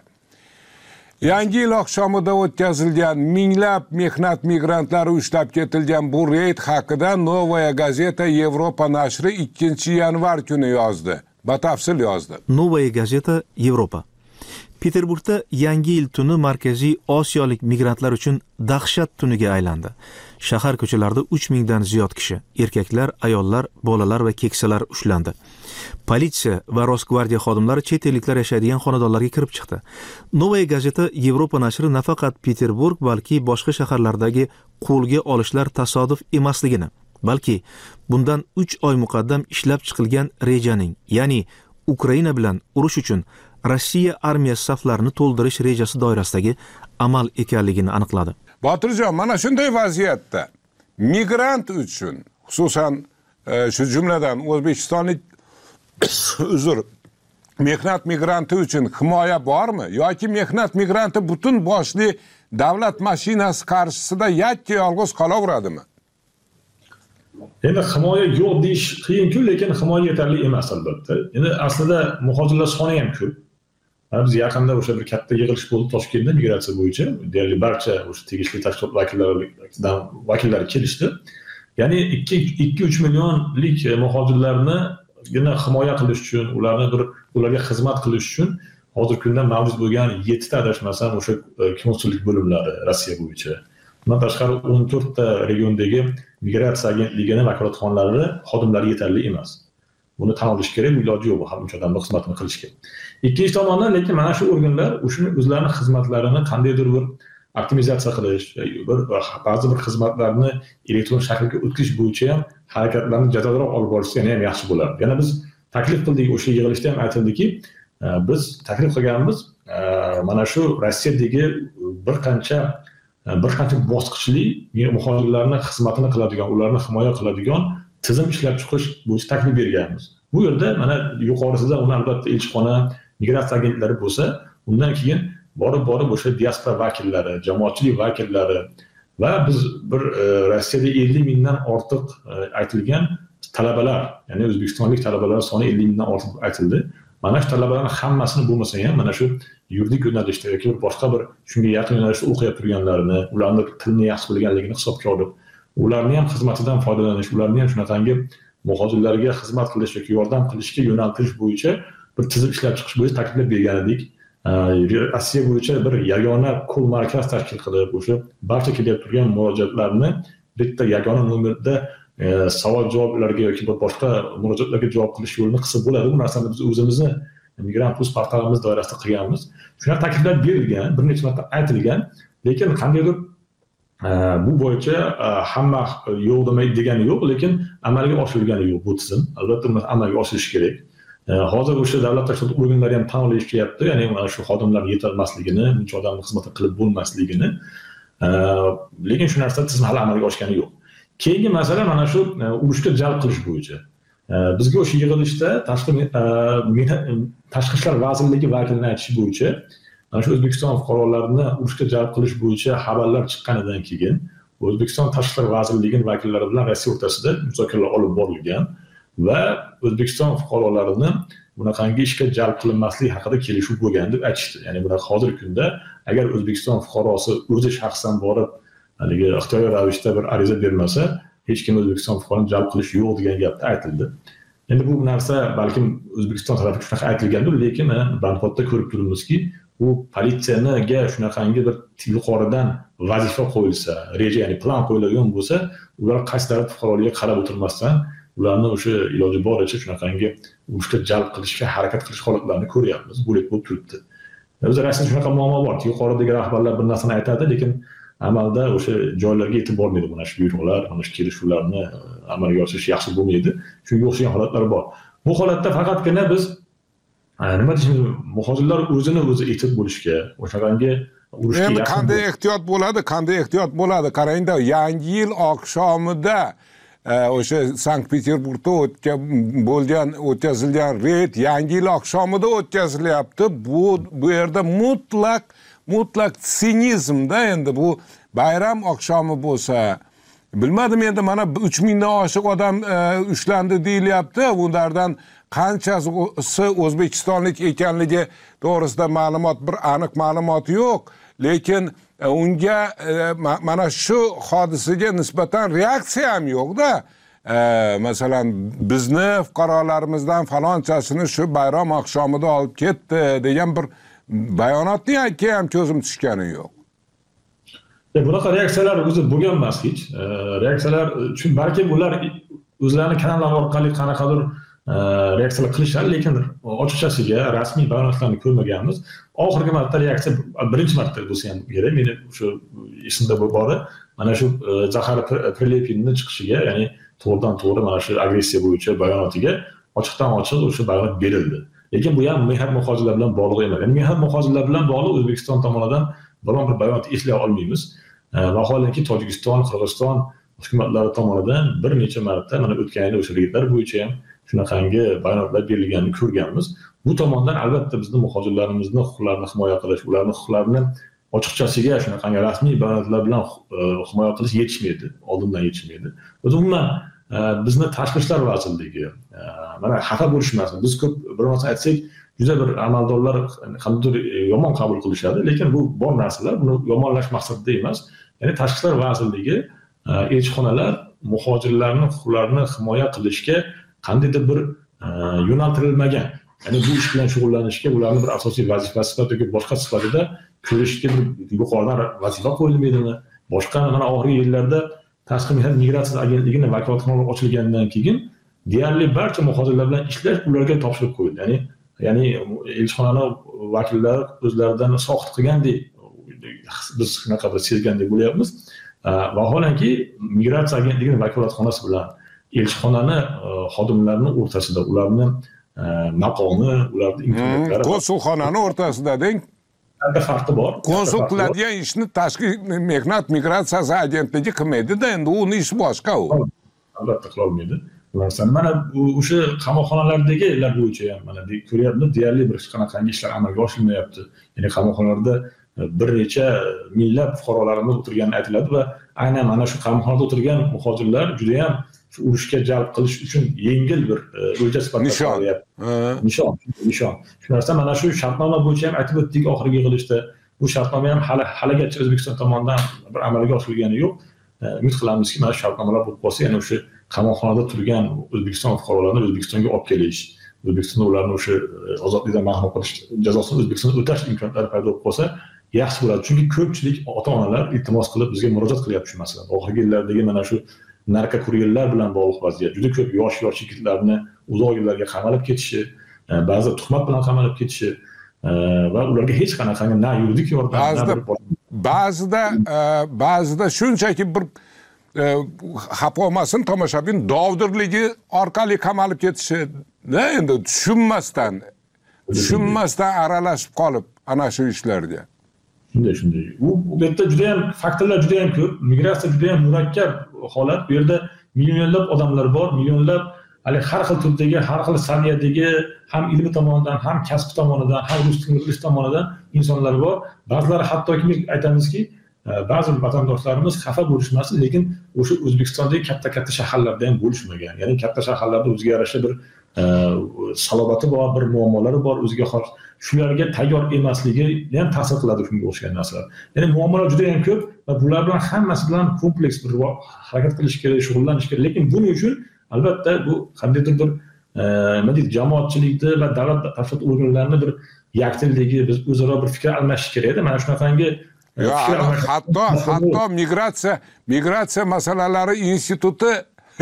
Yangi yil oqshomida o'tkazilgan minglab mehnat migrantlari ushlab ketilgan bu reyd haqida Novaya Gazeta Yevropa nashri ikkinchi yanvar kuni yozdi. Batafsil yozdi. Novaya Gazeta Yevropa. Peterburgda yangi yil tuni Markaziy Osiyolik migrantlar uchun dahshat tuniga aylandi. Shahar ko'chalarida uch mingdan ziyod kishi, erkaklar, ayollar, bolalar va keksalar ushlandi. Politsiya va Rosgvardiya xodimlari chet elliklar yashaydigan xonadonlarga kirib chiqdi. Novaya Gazeta Yevropa nashri nafaqat Peterburg, balki boshqa shaharlardagi qo'lga olishlar tasodif emasligini, balki bundan uch oy muqaddam ishlab chiqilgan rejaning, ya'ni Ukraina bilan urush uchun Rossiya armiyasi saflarini to'ldirish rejasi doirasidagi amal ekanligini aniqladi. Botirjon, mana shunday vaziyatda migrant uchun, xususan shu jumladan o'zbekistonlik uzr, mehnat migranti uchun himoya bormi yoki mehnat migranti butun boshli davlat mashinasi qarshisida yakka yolg'iz qolaveradimi? Endi himoya yo'q deyish qiyin-ku, lekin himoya yetarli emas albatta. Endi aslida muhojirlar soni ham ko'p. Biz yaqinda o'sha bir katta yig'ilish bo'ldi Toshkentda migratsiya bo'yicha. Deyarli barcha o'sha tegishli tashkilot vakillari vakillari kelishdi. Ya'ni ikki uch millionlik muhojirlarni himoya qilish uchun, ularni bir ularga xizmat qilish uchun hozirgi kunda mavjud bo'lgan yettita adashmasam o'sha konsullik bo'limlari Rossiya bo'yicha. Bundan tashqari o'n to'rtta regiondagi migratsiya agentligini vakolatxonalari xodimlari yetarli emas. Buni tan olish kerak, bu iloji yo'q bu ham uncha odamning xizmatini qilishga. Ikkinchi tomondan lekin mana shu organlar o'shani o'zlarining xizmatlarini qandaydir bir optimizatsiya qilish, bir ba'zi bir xizmatlarni elektron shaklga o'tkazish bo'yicha ham harakatlarni jadalroq olib borishsa ham yaxshi bo'lardi. Yana biz taklif qildik, o'sha yig'ilishda ham aytildiki, biz taklif qilganmiz, mana shu Rossiyadagi bir qancha bir qancha bosqichli muhojirlarni xizmatini qiladigan, ularni himoya qiladigan tizim ishlab chiqish bo'yicha taklif berganmiz. Bu yerda mana yuqorisida uni albatta elchixona, migratsiya agentlari bo'lsa, undan keyin borib-borib o'sha diaspora vakillari, jamoatchilik vakillari va biz bir Rossiyada ellik mingdan ortiq aytilgan talabalar, ya'ni o'zbekistonlik talabalar soni ellik mingdan ortiq aytildi. Mana shu talabalarning hammasini bo'lmasa ham mana shu yuridik yo'nalishda yoki boshqa bir shunga yaqin yo'nalishda o'qiyotib turganlarni, ularning tilni yaxshi bilganligini hisobga olib, ularni ham xizmatidan foydalanish, ularni ham shunaqangi muhojirlarga xizmat qilish yoki yordam qilishga yo'naltirish bo'yicha bir tizim ishlab chiqish bo'yicha takliflar bergan edik. Rossiya bo'yicha bir yagona kol markaz tashkil qilib, o'sha barcha kelib turgan murojaatlarni bitta yagona nomerda savol-javoblarga yoki boshqa murojaatlarga javob qilish yo'lini qilsa bo'ladi. Bu narsani biz o'zimizni Migrant Plus portalimiz doirasida qilganmiz. Shunaqa takliflar berilgan, bir necha marta aytilgan, lekin qandaydir bu bo'yicha hamma yo'q demaydi degani yo'q, lekin amalga oshirilgani yo'q bu tizim. Albatta uni amalga oshirish kerak. Hozir o'sha davlat tashkilot organlari ham tan olishyapti, ya'ni mana shu xodimlar yetolmasligini, buncha odamning xizmatini qilib bo'lmasligini. Lekin shu narsa tizim hali amalga oshgani yo'q. Keyingi masala mana shu urushga jalb qilish bo'yicha. Bizga o'sha yig'ilishda tashqi tashqi ishlar vazirligi vakilining aytishi bo'yicha mana shu O'zbekiston fuqarolarini urushga jalb qilish bo'yicha xabarlar chiqqanidan keyin O'zbekiston tashqi ishlar vazirligining vakillari bilan Rossiya o'rtasida muzokaralar olib borilgan va O'zbekiston fuqarolarini bunaqangi ishga jalb qilinmasligi haqida kelishuv bo'lgan deb aytishdi. Ya'ni bunaqa hozirgi kunda agar O'zbekiston fuqarosi o'zi shaxsan borib haligi ixtiyoriy ravishda bir ariza bermasa, hech kim O'zbekiston fuqarolarini jalb qilish yo'q degan gapda aytildi. Endi bu narsa balkim O'zbekiston tarafiga shunaqa aytilgandir, lekin bandxodda ko'rib turibmizki, u politsiyaniga shunaqangi bir yuqoridan vazifa qo'yilsa, reja, ya'ni plan qo'yiladigan bo'lsa, ular qaysi davlat fuqaroligiga qarab o'tirmasdan ularni o'sha iloji boricha shunaqangi urushga jalb qilishga harakat qilish holatlarini ko'ryapmiz. Bo'lib bo'lib turibdi. O'zi Rossiyada shunaqa muammo bor. Yuqoridagi rahbarlar bir narsani aytadi, lekin amalda o'sha joylarga yetib bormaydi mana shu buyruqlar, mana shu kelishuvlarni amalga oshirish yaxshi bo'lmaydi. Shunga o'xshagan holatlar bor. Bu holatda faqatgina biz nima deyishimiz, muhojirlar o'zini o'zi etib bo'lishga, o'shaqangi urushga endi qanday ehtiyot bo'ladi, qanday ehtiyot bo'ladi? Qarangda, Yangi yil oqshomida o'sha Sankt-Peterburgda o'tgan bo'lgan o'tkazilgan reyd Yangi yil oqshomida o'tkazilyapti. Bu bu yerda mutlaq mutlaq sinizmda, endi bu bayram oqshomi bo'lsa, bilmadim, endi mana uch mingdan oshiq odam ushlandi deyilyapti. Ulardan qanchasi o'zbekistonlik ekanligi to'g'risida ma'lumot, bir aniq ma'lumot yo'q, lekin unga mana shu hodisaga nisbatan reaksiya ham yo'q-da. Masalan, bizni fuqarolarimizdan falonchasini shu bayram oqshomida olib ketdi degan bir bayonotni ham ko'zim tushgani yo'q. Bunaqa reaksiyalar o'zi bo'lgan emas hech. Reaksiyalar uchun balki ular o'zlarining kanallari orqali qanaqadir reaksiyalar qilishadi, lekin ochiqchasiga rasmiy bayonotlarni ko'rmaganmiz. Oxirgi marta reaksiya birinchi marta bo'lsa ham kerak. Meni shu esimda bor, mana shu Zahar Prilepinning chiqishiga, ya'ni to'g'ridan to'g'ri mana shu agressiya bo'yicha bayonotiga ochiqdan ochiq o'sha bayonot berildi. Lekin bu ham mehnat muhojirlar bilan bog'liq emas. Ya'ni mehnat muhojirlar bilan bog'liq O'zbekiston tomonidan biron bir bayonot eslay olmaymiz. Vaholanki Tojikiston, Qirg'iziston hukumatlari tomonidan bir necha marta mana o'tgan yil o'sha reydlar bo'yicha ham shunaqangi bayonotlar berilganini ko'rganmiz. Bu tomondan albatta bizni muhojirlarimizni huquqlarini himoya qilish, ularning huquqlarini ochiqchasiga shunaqangi rasmiy bayonotlar bilan himoya qilish yetishmaydi, oldindan yetishmaydi. O'zi umuman bizni tashqi ishlar vazirligi mana xafa bo'lishmasin. Biz ko'p bir narsa aytsak, juda bir amaldorlar qandaydir yomon qabul qilishadi, lekin bu bor narsalar, buni yomonlash maqsadida emas. Ya'ni tashqi ishlar vazirligi, elchixonalar muhojirlarning huquqlarini himoya qilishga qandaydir bir yo'naltirilmagan. Ya'ni bu ish bilan shug'ullanishga ularning bir asosiy vazifasi sifatida boshqa sifatida ko'rishga bir yuqoridan vazifa qo'yilmaydimi? Boshqa mana oxirgi yillarda Tashqi mehnat migratsiya agentligini vakolatxonalar ochilgandan keyin deyarli barcha muhojirlar bilan ishlash ularga topshirib qo'yildi. Ya'ni ya'ni elchixona vakillari o'zlaridan soqit qilgandek biz shunaqa bir sezgandek bo'lyapmiz. Vaholanki migratsiya agentligining vakolatxonasi bilan elchixonani xodimlarining o'rtasida ularni maqomi, ularning imkoniyatlari, konsulxonani o'rtasida deng katta farqi bor. Konsul qiladigan ishni tashqi mehnat migratsiyasi agentligi qilmaydi-da, endi uni ishi boshqa u. Albatta qila olmaydi. Ularsan mana o'sha qamoqxonalardagilar bo'yicha ham mana ko'ryapmiz, deyarli bir hech qanaqangi ishlar amalga oshirilmayapti. Ya'ni qamoqxonalarda bir necha minglab fuqarolarimiz o'tirgani aytiladi va aynan mana shu qamoqxonada o'tirgan muhojirlar juda ham shu urushga jalb qilish uchun yengil bir o'lja sifatida qo'yilyapti. Nishon, nishon. Shu narsa mana shu shartnoma bo'yicha ham aytib o'tdik oxirgi yig'ilishda. Bu shartnoma ham hali haligacha O'zbekiston tomonidan bir amalga oshirilgani yo'q. Umid qilamizki, mana shu shartnomalar bo'lib qolsa, ya'ni o'sha qamoqxonada turgan O'zbekiston fuqarolarini O'zbekistonga olib kelish, O'zbekistonda ularni o'sha ozodlikdan mahrum qilish jazosini O'zbekistonda o'tash imkoniyatlari paydo bo'lib qolsa, yaxshi bo'ladi. Chunki ko'pchilik ota-onalar iltimos qilib bizga murojaat qilyapti shu masalada. Oxirgi yillardagi mana shu narko kuryerlar bilan bog'liq vaziyat, juda ko'p yosh-yosh yigitlarni uzoq yillarga qamalib ketishi, ba'zi tuhmat bilan qamalib ketishi va ularga hech qanaqangi na yuridik yordam, ba'zida ba'zida ba'zida shunchaki bir xafa olmasin tomoshabin dovdirligi orqali qamalib ketishi, endi tushunmasdan tushunmasdan aralashib qolib ana shu ishlarga. Shunday shunday. Bu bu yerda juda ham faktorlar juda ham ko'p. Migratsiya juda ham murakkab holat. Bu yerda millionlab odamlar bor, millionlab hali har xil turdagi, har xil saviyadagi ham ilmi tomonidan, ham kasb tomonidan, ham rus tilini bilish tomonidan insonlar bor. Ba'zilari hattoki biz aytamizki, ba'zi vatandoshlarimiz xafa bo'lishmasin, lekin o'sha O'zbekistondagi katta-katta shaharlarda ham bo'lishmagan. Ya'ni katta shaharlarda o'ziga yarasha bir salobati bor, bir muammolari bor, o'ziga xos. Shularga tayyor emasligi ham ta'sir qiladi shunga o'xshagan narsalar. Ya'ni muammolar juda ham ko'p va bular bilan hammasi bilan kompleks bir harakat qilish kerak, shug'ullanish kerak. Lekin buning uchun albatta bu qandaydir bir nima deydi, jamoatchilikni va davlat tashkilot organlarini bir yakdilligi, biz o'zaro bir fikr almashish kerak edi. Mana shunaqangi hatto hatto migratsiya migratsiya masalalari instituti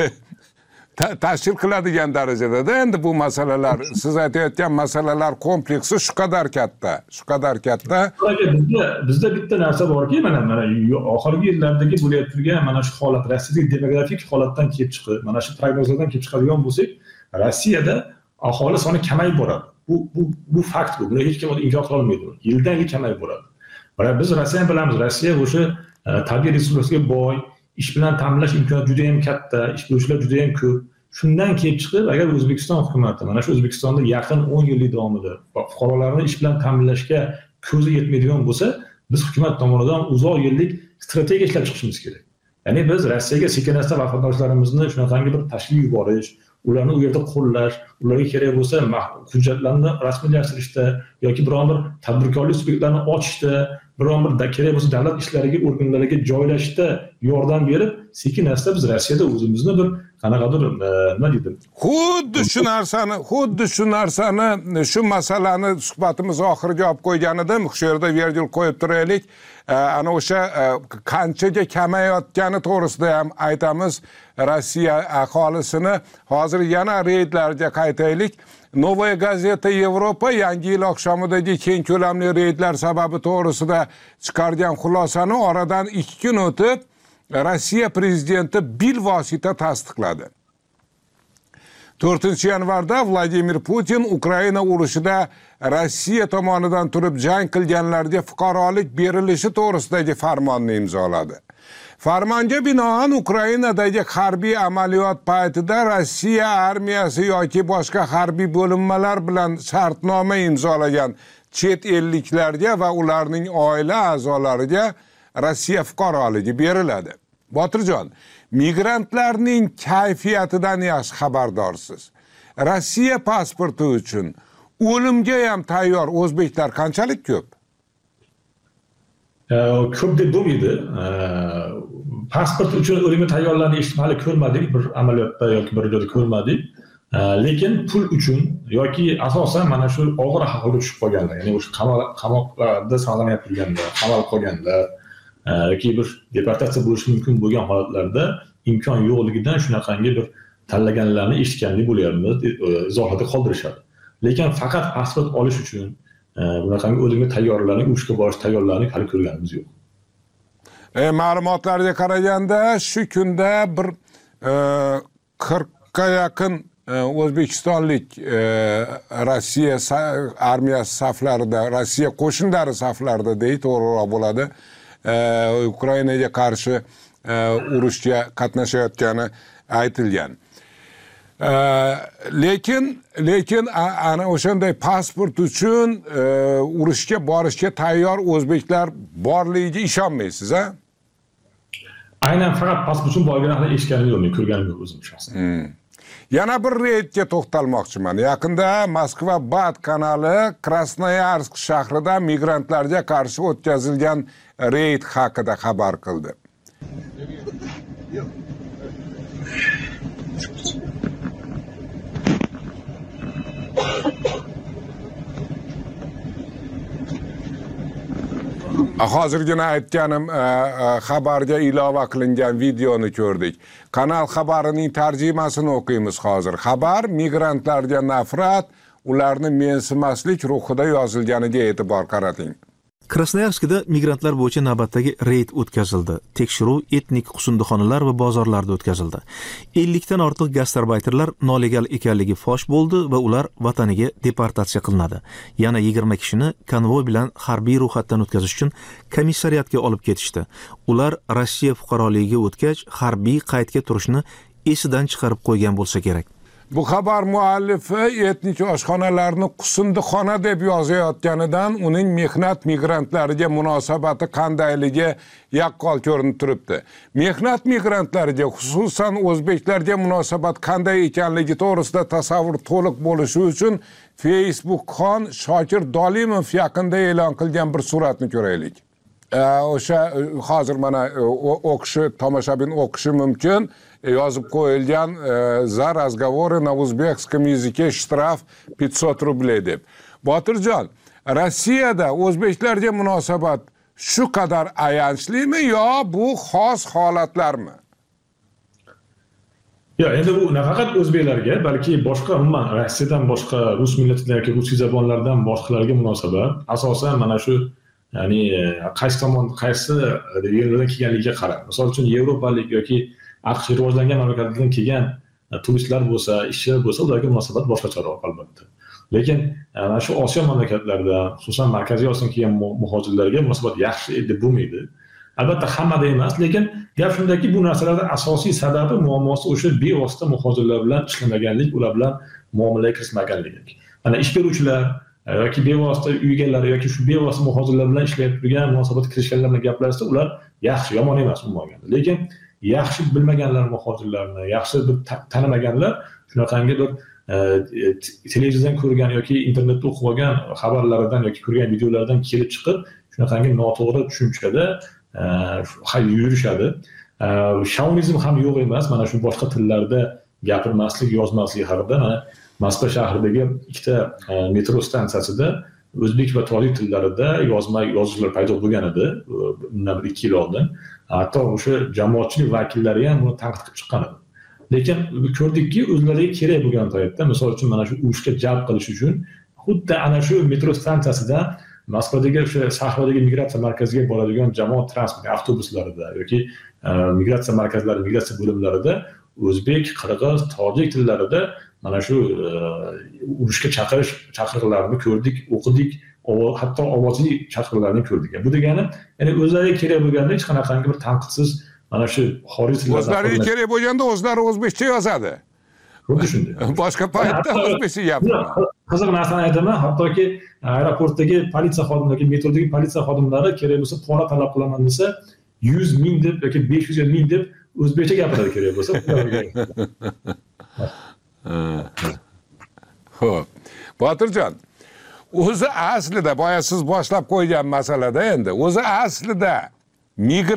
tashkil qiladigan darajada endi bu masalalar, siz aytayotgan masalalar kompleksi shu qadar katta, shu qadar katta. Bizda bizda bitta narsa borki, mana mana oxirgi yillardagi bo'layotgan turgan mana shu holat, Rossiyadagi demografik holatdan kelib chiqib, mana shu prognozlardan kelib chiqadigan bo'lsak, Rossiyada aholi soni kamayib boradi. Bu bu bu fakt bu. Buni hech kim inkor qila olmaydi. Yildan yil kamayib boradi. Mana biz Rossiyani bilamiz. Rossiya o'sha tabiiy resurslarga boy, ish bilan ta'minlash imkoniyati juda ham katta, ish beruvchilar juda ham ko'p. Shundan kelib chiqib, agar O'zbekiston hukumati mana shu O'zbekistonda yaqin o'n yillik davomida fuqarolarni ish bilan ta'minlashga ko'zi yetmaydigan bo'lsa, biz hukumat tomonidan uzoq yillik strategiya ishlab chiqishimiz kerak. Ya'ni biz Rossiyaga sekin-asta vatandoshlarimizni shunaqangi bir tashkil yuborish, ularni u yerda qo'llash, ularga kerak bo'lsa hujjatlarni rasmiylashtirishda yoki biron bir tadbirkorlik subyektlarini ochishda, biron bir kerak bo'lsa davlat ishlariga, organlariga joylashda yordam berib, sekin-asta biz Rossiyada o'zimizni bir qanaqadir nima deydi? Xuddi shu narsani, xuddi shu narsani, shu masalani suhbatimiz oxiriga olib qo'ygan edim. Shu yerda virgul qo'yib turaylik. Ana o'sha qanchaga kamayayotgani to'g'risida ham aytamiz. Rossiya aholisini hozir yana reydlarga qaytaylik. Novaya Gazeta Yevropa yangi yil oqshomidagi keng ko'lamli reydlar sababi to'g'risida chiqargan xulosani oradan ikki kun o'tib Rossiya prezidenti bilvosita tasdiqladi. to'rtinchi yanvarda Vladimir Putin Ukraina urushida Rossiya tomonidan turib jang qilganlarga fuqarolik berilishi to'g'risidagi farmonni imzoladi. Farmonga binoan Ukrainadagi harbiy amaliyot paytida Rossiya armiyasi yoki boshqa harbiy bo'linmalar bilan shartnoma imzolagan chet elliklarga va ularning oila a'zolariga Rossiya fuqaroligi beriladi. Botirjon, migrantlarning kayfiyatidan yaxshi xabardorsiz. Rossiya pasporti uchun o'limga ham tayyor o'zbeklar qanchalik ko'p? Ko'p deb bo'lmaydi. Pasport uchun o'limga tayyorlarni eshitib hali ko'rmadik, bir amaliyotda yoki bir joyda ko'rmadik. lekin pul uchun yoki asosan mana shu og'ir ahvolga tushib qolganlar, ya'ni o'sha qamoqlarda saqlanib turganlar, qamalib qolganlar yoki bir deportatsiya bo'lishi mumkin bo'lgan holatlarda imkon yo'qligidan shunaqangi bir tanlaganlarni eshitganlik bo'lyapmiz, izohlarda qoldirishadi. Lekin faqat pasport olish uchun bunaqangi o'limga tayyorlanib, urushga borish tayyorlanib hali ko'rganimiz yo'q. E, ma'lumotlarga qaraganda shu kunda bir e, qirqqa yaqin e, o'zbekistonlik e, Rossiya armiyasi saflarida, Rossiya qo'shinlari saflarida deydi, to'g'riroq bo'ladi, e, Ukrainaga qarshi e, urushga qatnashayotgani aytilgan. E, lekin lekin ana o'shanday pasport uchun e, urushga borishga tayyor o'zbeklar borligiga ishonmaysiz, a? Aynan faqat pasport uchun borganlarni eshitganim yo'q, men ko'rganim yo'q o'zim shaxsan. Hmm. Yana bir reydga to'xtalmoqchiman. Yaqinda Moskva Bat kanali Krasnoyarsk shahrida migrantlarga qarshi o'tkazilgan reyd haqida xabar qildi. Hozirgina aytganim xabarga ilova qilingan videoni ko'rdik. Kanal xabarining tarjimasini o'qiymiz hozir. Xabar migrantlarga nafrat, ularni mensimaslik ruhida yozilganiga e'tibor qarating. Krasnoyarskda migrantlar bo'yicha navbatdagi reyd o'tkazildi. Tekshiruv etnik qusundixonalar va bozorlarda o'tkazildi. ellikdan ortiq gastarbayterlar nolegal ekanligi fosh bo'ldi va ular vataniga deportatsiya qilinadi. Yana yigirma kishini konvoy bilan harbiy ro'yxatdan o'tkazish uchun komissariyatga olib ketishdi. Ular Rossiya fuqaroligiga o'tgach, harbiy qaydga turishni esidan chiqarib qo'ygan bo'lsa kerak. Bu xabar muallifi etnik oshxonalarni qusundixona deb yozayotganidan uning mehnat migrantlariga munosabati qandayligi yaqqol ko'rinib turibdi. Mehnat migrantlariga, xususan o'zbeklarga munosabat qanday ekanligi to'g'risida tasavvur to'liq bo'lishi uchun Facebookxon Shokir Dolimov yaqinda e'lon qilgan bir suratni ko'raylik. O'sha hozir mana o'qishi, tomoshabin o'qishi mumkin. Yozib qo'yilgan za разговоры на узбекском языке штраф пятьсот рублей deb. Botirjon, Rossiyada o'zbeklarga munosabat shu qadar ayanchlimi yo bu xos holatlarmi? Ya, endi bu nafaqat o'zbeklarga, balki boshqa umuman Rossiyadan boshqa rus millatidan yoki rus zabonlardan boshqalarga munosabat asosan mana shu, ya'ni qaysi tomon, qaysi yerlardan kelganligiga qarab. Misol uchun Yevropalik yoki aqsh rivojlangan mamlakatlardan kelgan turistlar bo'lsa, ishchilar bo'lsa, ularga munosabat boshqacharoq albatta. Lekin mana shu Osiyo mamlakatlarida, xususan Markaziy Osiyodan kelgan muhojirlarga munosabat yaxshi deb bo'lmaydi. Albatta hammada emas, lekin gap shundaki, bu narsalarning asosiy sababi muammosi o'sha bevosita muhojirlar bilan ishlamaganlik, ular bilan muomalaga kirishmaganlik. Mana ish beruvchilar yoki bevosita uy egallari yoki shu bevosita muhojirlar bilan ishlayib turgan, munosabatga kirishganlar bilan gaplashsa, ular yaxshi, yomon emas umuman. Lekin yaxshi bilmaganlar muhojirlarni, yaxshi bir tanimaganlar shunaqangi bir televizordan ko'rgan yoki internetda o'qib olgan xabarlardan yoki ko'rgan videolardan kelib chiqib, shunaqangi noto'g'ri tushunchada yurishadi. Shauvinizm ham yo'q emas, mana shu boshqa tillarda gapirmaslik, yozmaslik haqida. Mana Moskva shahridagi ikkita metro stansiyasida o'zbek va tojik tillarida yozma yozuvlar paydo bo'lgan edi, bundan ikki yil oldin. Hatto o'sha jamoatchilik vakillari ham buni tanqid qilib chiqqan edi. Lekin ko'rdikki, o'zlariga kerak bo'lgan paytda, misol uchun mana shu urushga jalb qilish uchun xuddi ana shu metro stansiyasida Moskvadagi o'sha shahardagi migratsiya markaziga boradigan jamoat transport avtobuslarida yoki migratsiya markazlari, migratsiya bo'limlarida o'zbek, qirg'iz, tojik tillarida mana shu urushga chaqirish chaqiriqlarini ko'rdik, o'qidik, hatto ovozli chaqiriqlarni ko'rdik. Bu degani, ya'ni o'zlariga kerak bo'lganda hech qanaqangi bir tanqidsiz mana shu xorijiy tillarda o'zlariga kerak bo'lganda o'zlari o'zbekcha yozadi. Xuddi shunday. Boshqa paytda o'zbekcha gapiradi. Qiziq narsani aytaman, hattoki aeroportdagi politsiya xodimlari, metrodagi politsiya xodimlari kerak bo'lsa pora talab qilaman desa, yuz ming deb yoki besh yuz ming deb o'zbekcha gapiradi kerak bo'lsa. Xo'p. Botirjon, o'zi aslida boya siz boshlab qo'ygan masalada endi, o'zi aslida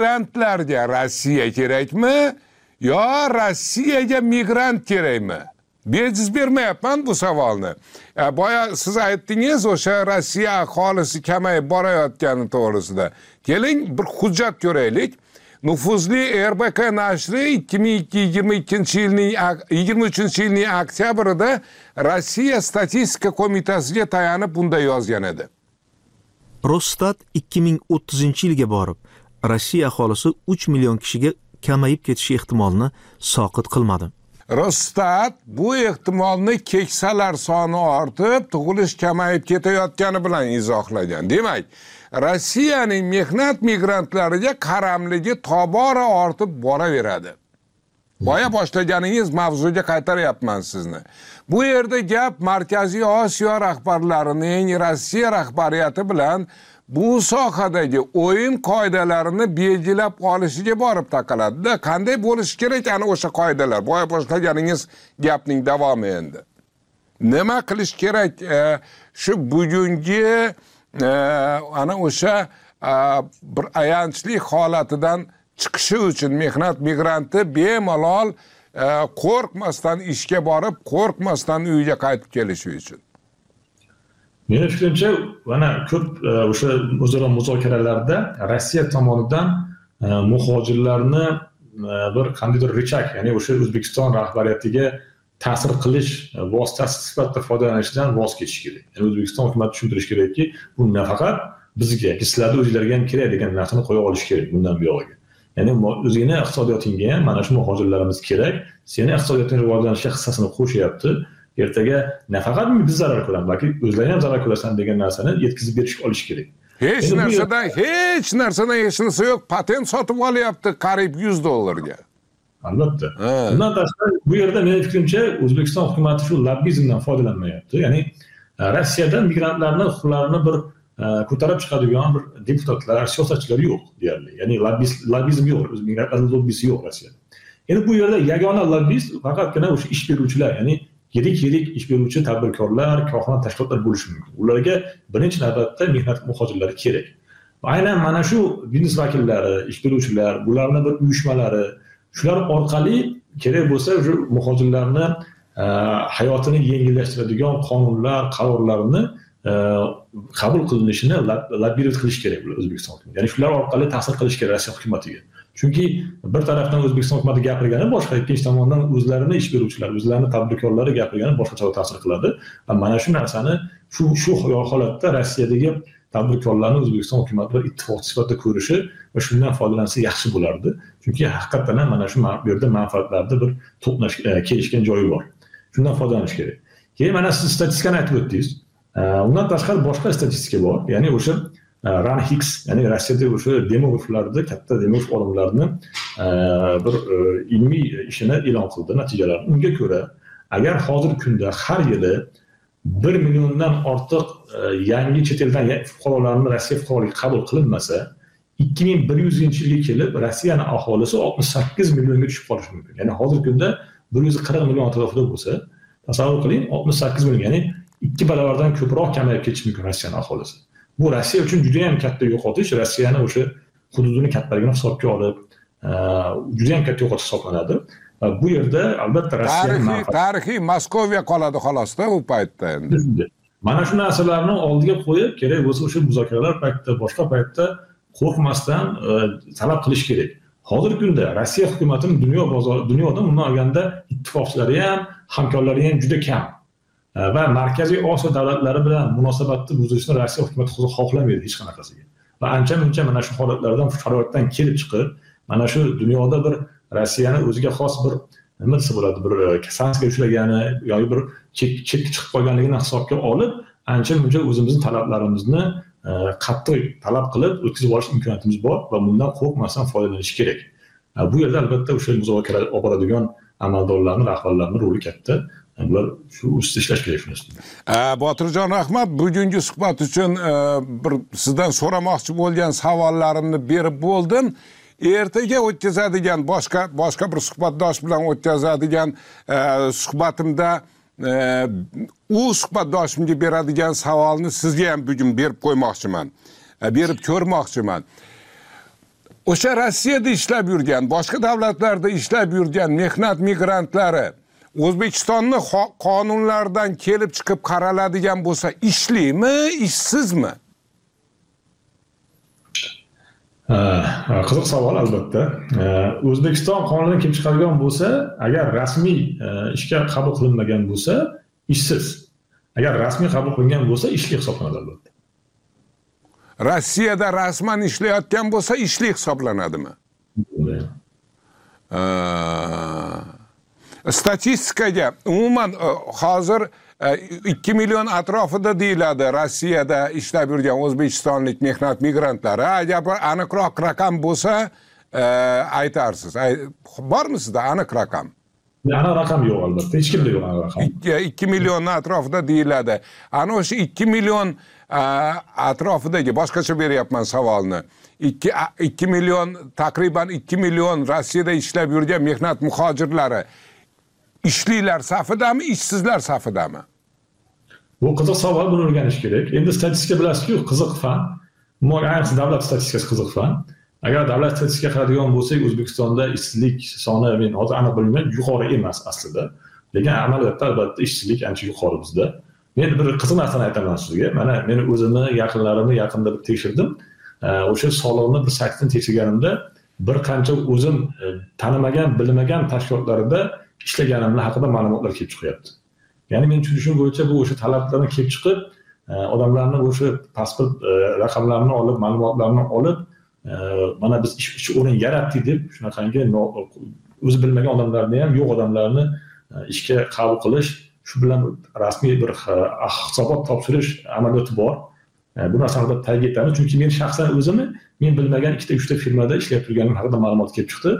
migrantlarga Rossiya kerakmi yo Rossiyaga migrant kerakmi? Bejiz bermayapman bu savolni. E, boya siz aytdingiz o'sha Rossiya aholisi kamayib borayotgani to'g'risida. Keling bir hujjat ko'raylik. Nufuzli R B K nashri ikki ming yigirma ikkinchi yilning yigirma uchinchi yilning oktyabrida Rossiya statistika qo'mitasiga tayanib bunday yozgan edi. Rosstat ikki ming o'ttizinchi yilga borib, Rossiya aholisi uch million kishiga kamayib ketishi ehtimolini soqit qilmadi. Rosstat bu ehtimolni keksalar soni ortib, tug'ilish kamayib ketayotgani bilan izohlagan. Demak, Rossiyaning mehnat migrantlariga qaramligi tobora ortib boraveradi. Boya boshlaganingiz mavzuga qaytaryapman sizni. Bu yerda gap Markaziy Osiyo rahbarlarining Rossiya rahbariyati bilan bu sohadagi o'yin qoidalarini belgilab olishiga borib taqaladi. Qanday bo'lishi kerak ana o'sha qoidalar? Boya boshlaganingiz gapning davomi endi. Nima qilish kerak? E, shu bugungi e, ana o'sha e, bir ayanchli holatidan chiqishi uchun mehnat migranti bemalol e, qo'rqmasdan ishga borib, qo'rqmasdan uyiga qaytib kelishi uchun. Meni fikrimcha, mana ko'p o'sha o'zaro muzokaralarda Rossiya tomonidan muhojirlarni bir qandaydir richak, ya'ni o'sha O'zbekiston rahbariyatiga ta'sir qilish vositasi sifatida foydalanishdan voz kechish kerak. Ya'ni O'zbekiston hukumati tushuntirish kerakki, bu nafaqat bizga, sizlarga o'zingizlarga ham kerak degan narsani qo'ya olish kerak bundan buyog'iga. Ya'ni o'zingizning iqtisodiyotingga ham mana shu muhojirlarimiz kerak, seni iqtisodiyoting rivojlanishiga hissasini qo'shyapti. Ertaga nafaqat biz zarar ko'ramiz, balki o'zlari ham zarar ko'rasan degan narsani yetkazib berish olish kerak. Hech narsadan, hech narsadan hech narsa yo'q, patent sotib olyapti qariyb yuz dollarga. Albatta. Bundan tashqari bu yerda mening fikrimcha O'zbekiston hukumati shu lobbizmdan foydalanmayapti. Ya'ni Rossiyada migrantlarning huquqlarini bir ko'tarib chiqadigan bir deputatlar, siyosatchilar yo'q deyarli. Ya'ni lobbizm yo'q, o'z migrantlarning lobbisi yo'q Rossiyada. Endi bu yerda yagona lobbist faqatgina o'sha ish beruvchilar, ya'ni yirik-yirik ish beruvchi tadbirkorlar, korxona tashkilotlar bo'lishi mumkin. Ularga birinchi navbatda mehnat muhojirlari kerak. Aynan mana shu biznes vakillari, ish beruvchilar, bularning bir uyushmalari, shular orqali kerak bo'lsa shu muhojirlarni hayotini yengillashtiradigan qonunlar, qarorlarni qabul qilinishini lobbiyat qilish kerak O'zbekiston hukumati. Ya'ni shular orqali ta'sir qilish kerak Rossiya hukumatiga. Chunki bir tarafdan O'zbekiston hukumati gapirgani boshqa, ikkinchi tomondan o'zlarini ish beruvchilar, o'zlarining tadbirkorlari gapirgani boshqacha ta'sir qiladi. Va mana shu narsani shu shu holatda Rossiyadagi tadbirkorlarni O'zbekiston hukumati bir ittifoq sifatida ko'rishi va shundan foydalansa yaxshi bo'lardi. Chunki haqiqatan ham mana shu yerda manfaatlarda bir to'qnash kelishgan joyi bor. Shundan foydalanish kerak. Keyin mana siz statistikani aytib o'tdingiz. Undan tashqari boshqa statistika bor. Ya'ni o'sha Ranhix, ya'ni Rossiyada o'sha demograflarni, katta demograf olimlarni bir ilmiy ishini e'lon qildi, natijalarini. Unga ko'ra, agar hozir kunda har yili bir milliondan ortiq yangi chet eldan fuqarolarni Rossiya fuqaroligiga qabul qilinmasa, ikki ming bir yuzinchi yilga kelib Rossiyaning aholisi oltmish sakkiz millionga tushib qolishi mumkin. Ya'ni hozir kunda bir yuz qirq million atrofida bo'lsa, tasavvur qiling, oltmish sakkiz million, ya'ni ikki barobardan ko'proq kamayib ketishi mumkin Rossiyaning aholisi. Bu Rossiya uchun juda ham katta yo'qotish, Rossiyani o'sha hududini kattaligini hisobga olib, juda ham katta yo'qotish hisoblanadi. Va bu yerda albatta Rossiyaning tarixiy tarixiy Moskva qoladi xolos-da u paytda endi. Mana shu narsalarni oldiga qo'yib, kerak bo'lsa o'sha muzokaralar paytida, boshqa paytda qo'rqmasdan talab qilish kerak. Hozirgi kunda Rossiya hukumatining dunyo bozori, dunyoda umuman olganda ittifoqchilari ham, hamkorlari ham juda kam. Va Markaziy Osiyo davlatlari bilan munosabatni buzishni Rossiya hukumati hozir xohlamaydi hech qanaqasiga. Va ancha-muncha mana shu holatlardan, sharoitdan kelib chiqib, mana shu dunyoda bir Rossiyani o'ziga xos bir nima desa bo'ladi, bir sanksiyaga uchragani yoki bir chetga chiqib qolganligini hisobga olib, ancha-muncha o'zimizning talablarimizni qattiq talab qilib o'tkazib olish imkoniyatimiz bor va bundan qo'rqmasdan foydalanish kerak. Bu yerda albatta o'sha muzokara olib boradigan amaldorlarning, rahbarlarning roli katta. Ular shu ustida ishlash kerak shuni ustida. Botirjon, rahmat. Bugungi suhbat uchun bir sizdan so'ramoqchi bo'lgan savollarimni berib bo'ldim. Ertaga o'tkazadigan boshqa boshqa bir suhbatdosh bilan o'tkazadigan suhbatimda u suhbatdoshimga beradigan savolni sizga ham bugun berib qo'ymoqchiman. Berib ko'rmoqchiman. O'sha Rossiyada ishlab yurgan, boshqa davlatlarda ishlab yurgan mehnat migrantlari O'zbekistonni qonunlardan kelib chiqib qaraladigan bo'lsa, ishlikmi, ishsizmi? Qiziq savol albatta. O'zbekiston qonunidan kelib chiqadigan bo'lsa, agar rasmiy ishga qabul qilinmagan bo'lsa, ishsiz. Agar rasmiy qabul qilingan bo'lsa, ishli hisoblanadi albatta. Rossiyada rasman ishlayotgan bo'lsa, ishli hisoblanadimi? Statistikaga umuman hozir ikki million atrofida deyiladi Rossiyada ishlab yurgan o'zbekistonlik mehnat migrantlari. Agar bir aniqroq raqam bo'lsa, aytarsiz. Bormi sizda aniq raqam? Aniq raqam yo'q albatta. Hech kimda yo'q aniq raqam. ikki million atrofida deyiladi. Ana o'sha ikki million atrofidagi, boshqacha beryapman savolni. ikki million, taqriban ikki million Rossiyada ishlab yurgan mehnat muhojirlari ishlilar safidami, ishsizlar safidami? Bu qiziq savol, buni o'rganish kerak. Endi statistika bilasiz-ku, qiziq fan. Ayniqsa davlat statistikasi qiziq fan. Agar davlat statistika qiladigan bo'lsak, O'zbekistonda ishsizlik soni men hozir aniq bilmayman, yuqori emas aslida. Lekin amaliyotda albatta ishsizlik ancha yuqori bizda. Men bir qiziq narsani aytaman sizga. Mana meni o'zimni, yaqinlarimni yaqinda bir tekshirdim. O'sha soliqni bir saytdan tekshirganimda bir qancha o'zim tanimagan, bilmagan tashkilotlarda ishlaganimlar haqida ma'lumotlar kelib chiqyapti. Ya'ni men tushunishim bo'yicha bu o'sha talablarni kelib chiqib, odamlarni o'sha pasport raqamlarini olib, ma'lumotlarni olib, mana biz ish o'rin yaratdik deb shunaqangi o'zi bilmagan odamlarni ham, yo'q odamlarni ishga qabul qilish, shu bilan rasmiy bir hisobot topshirish amaliyoti bor. Bu narsani ta'kid etamiz, chunki men shaxsan o'zimni men bilmagan ikkita uchta firmada ishlayib turganim haqida ma'lumot kelib chiqdi.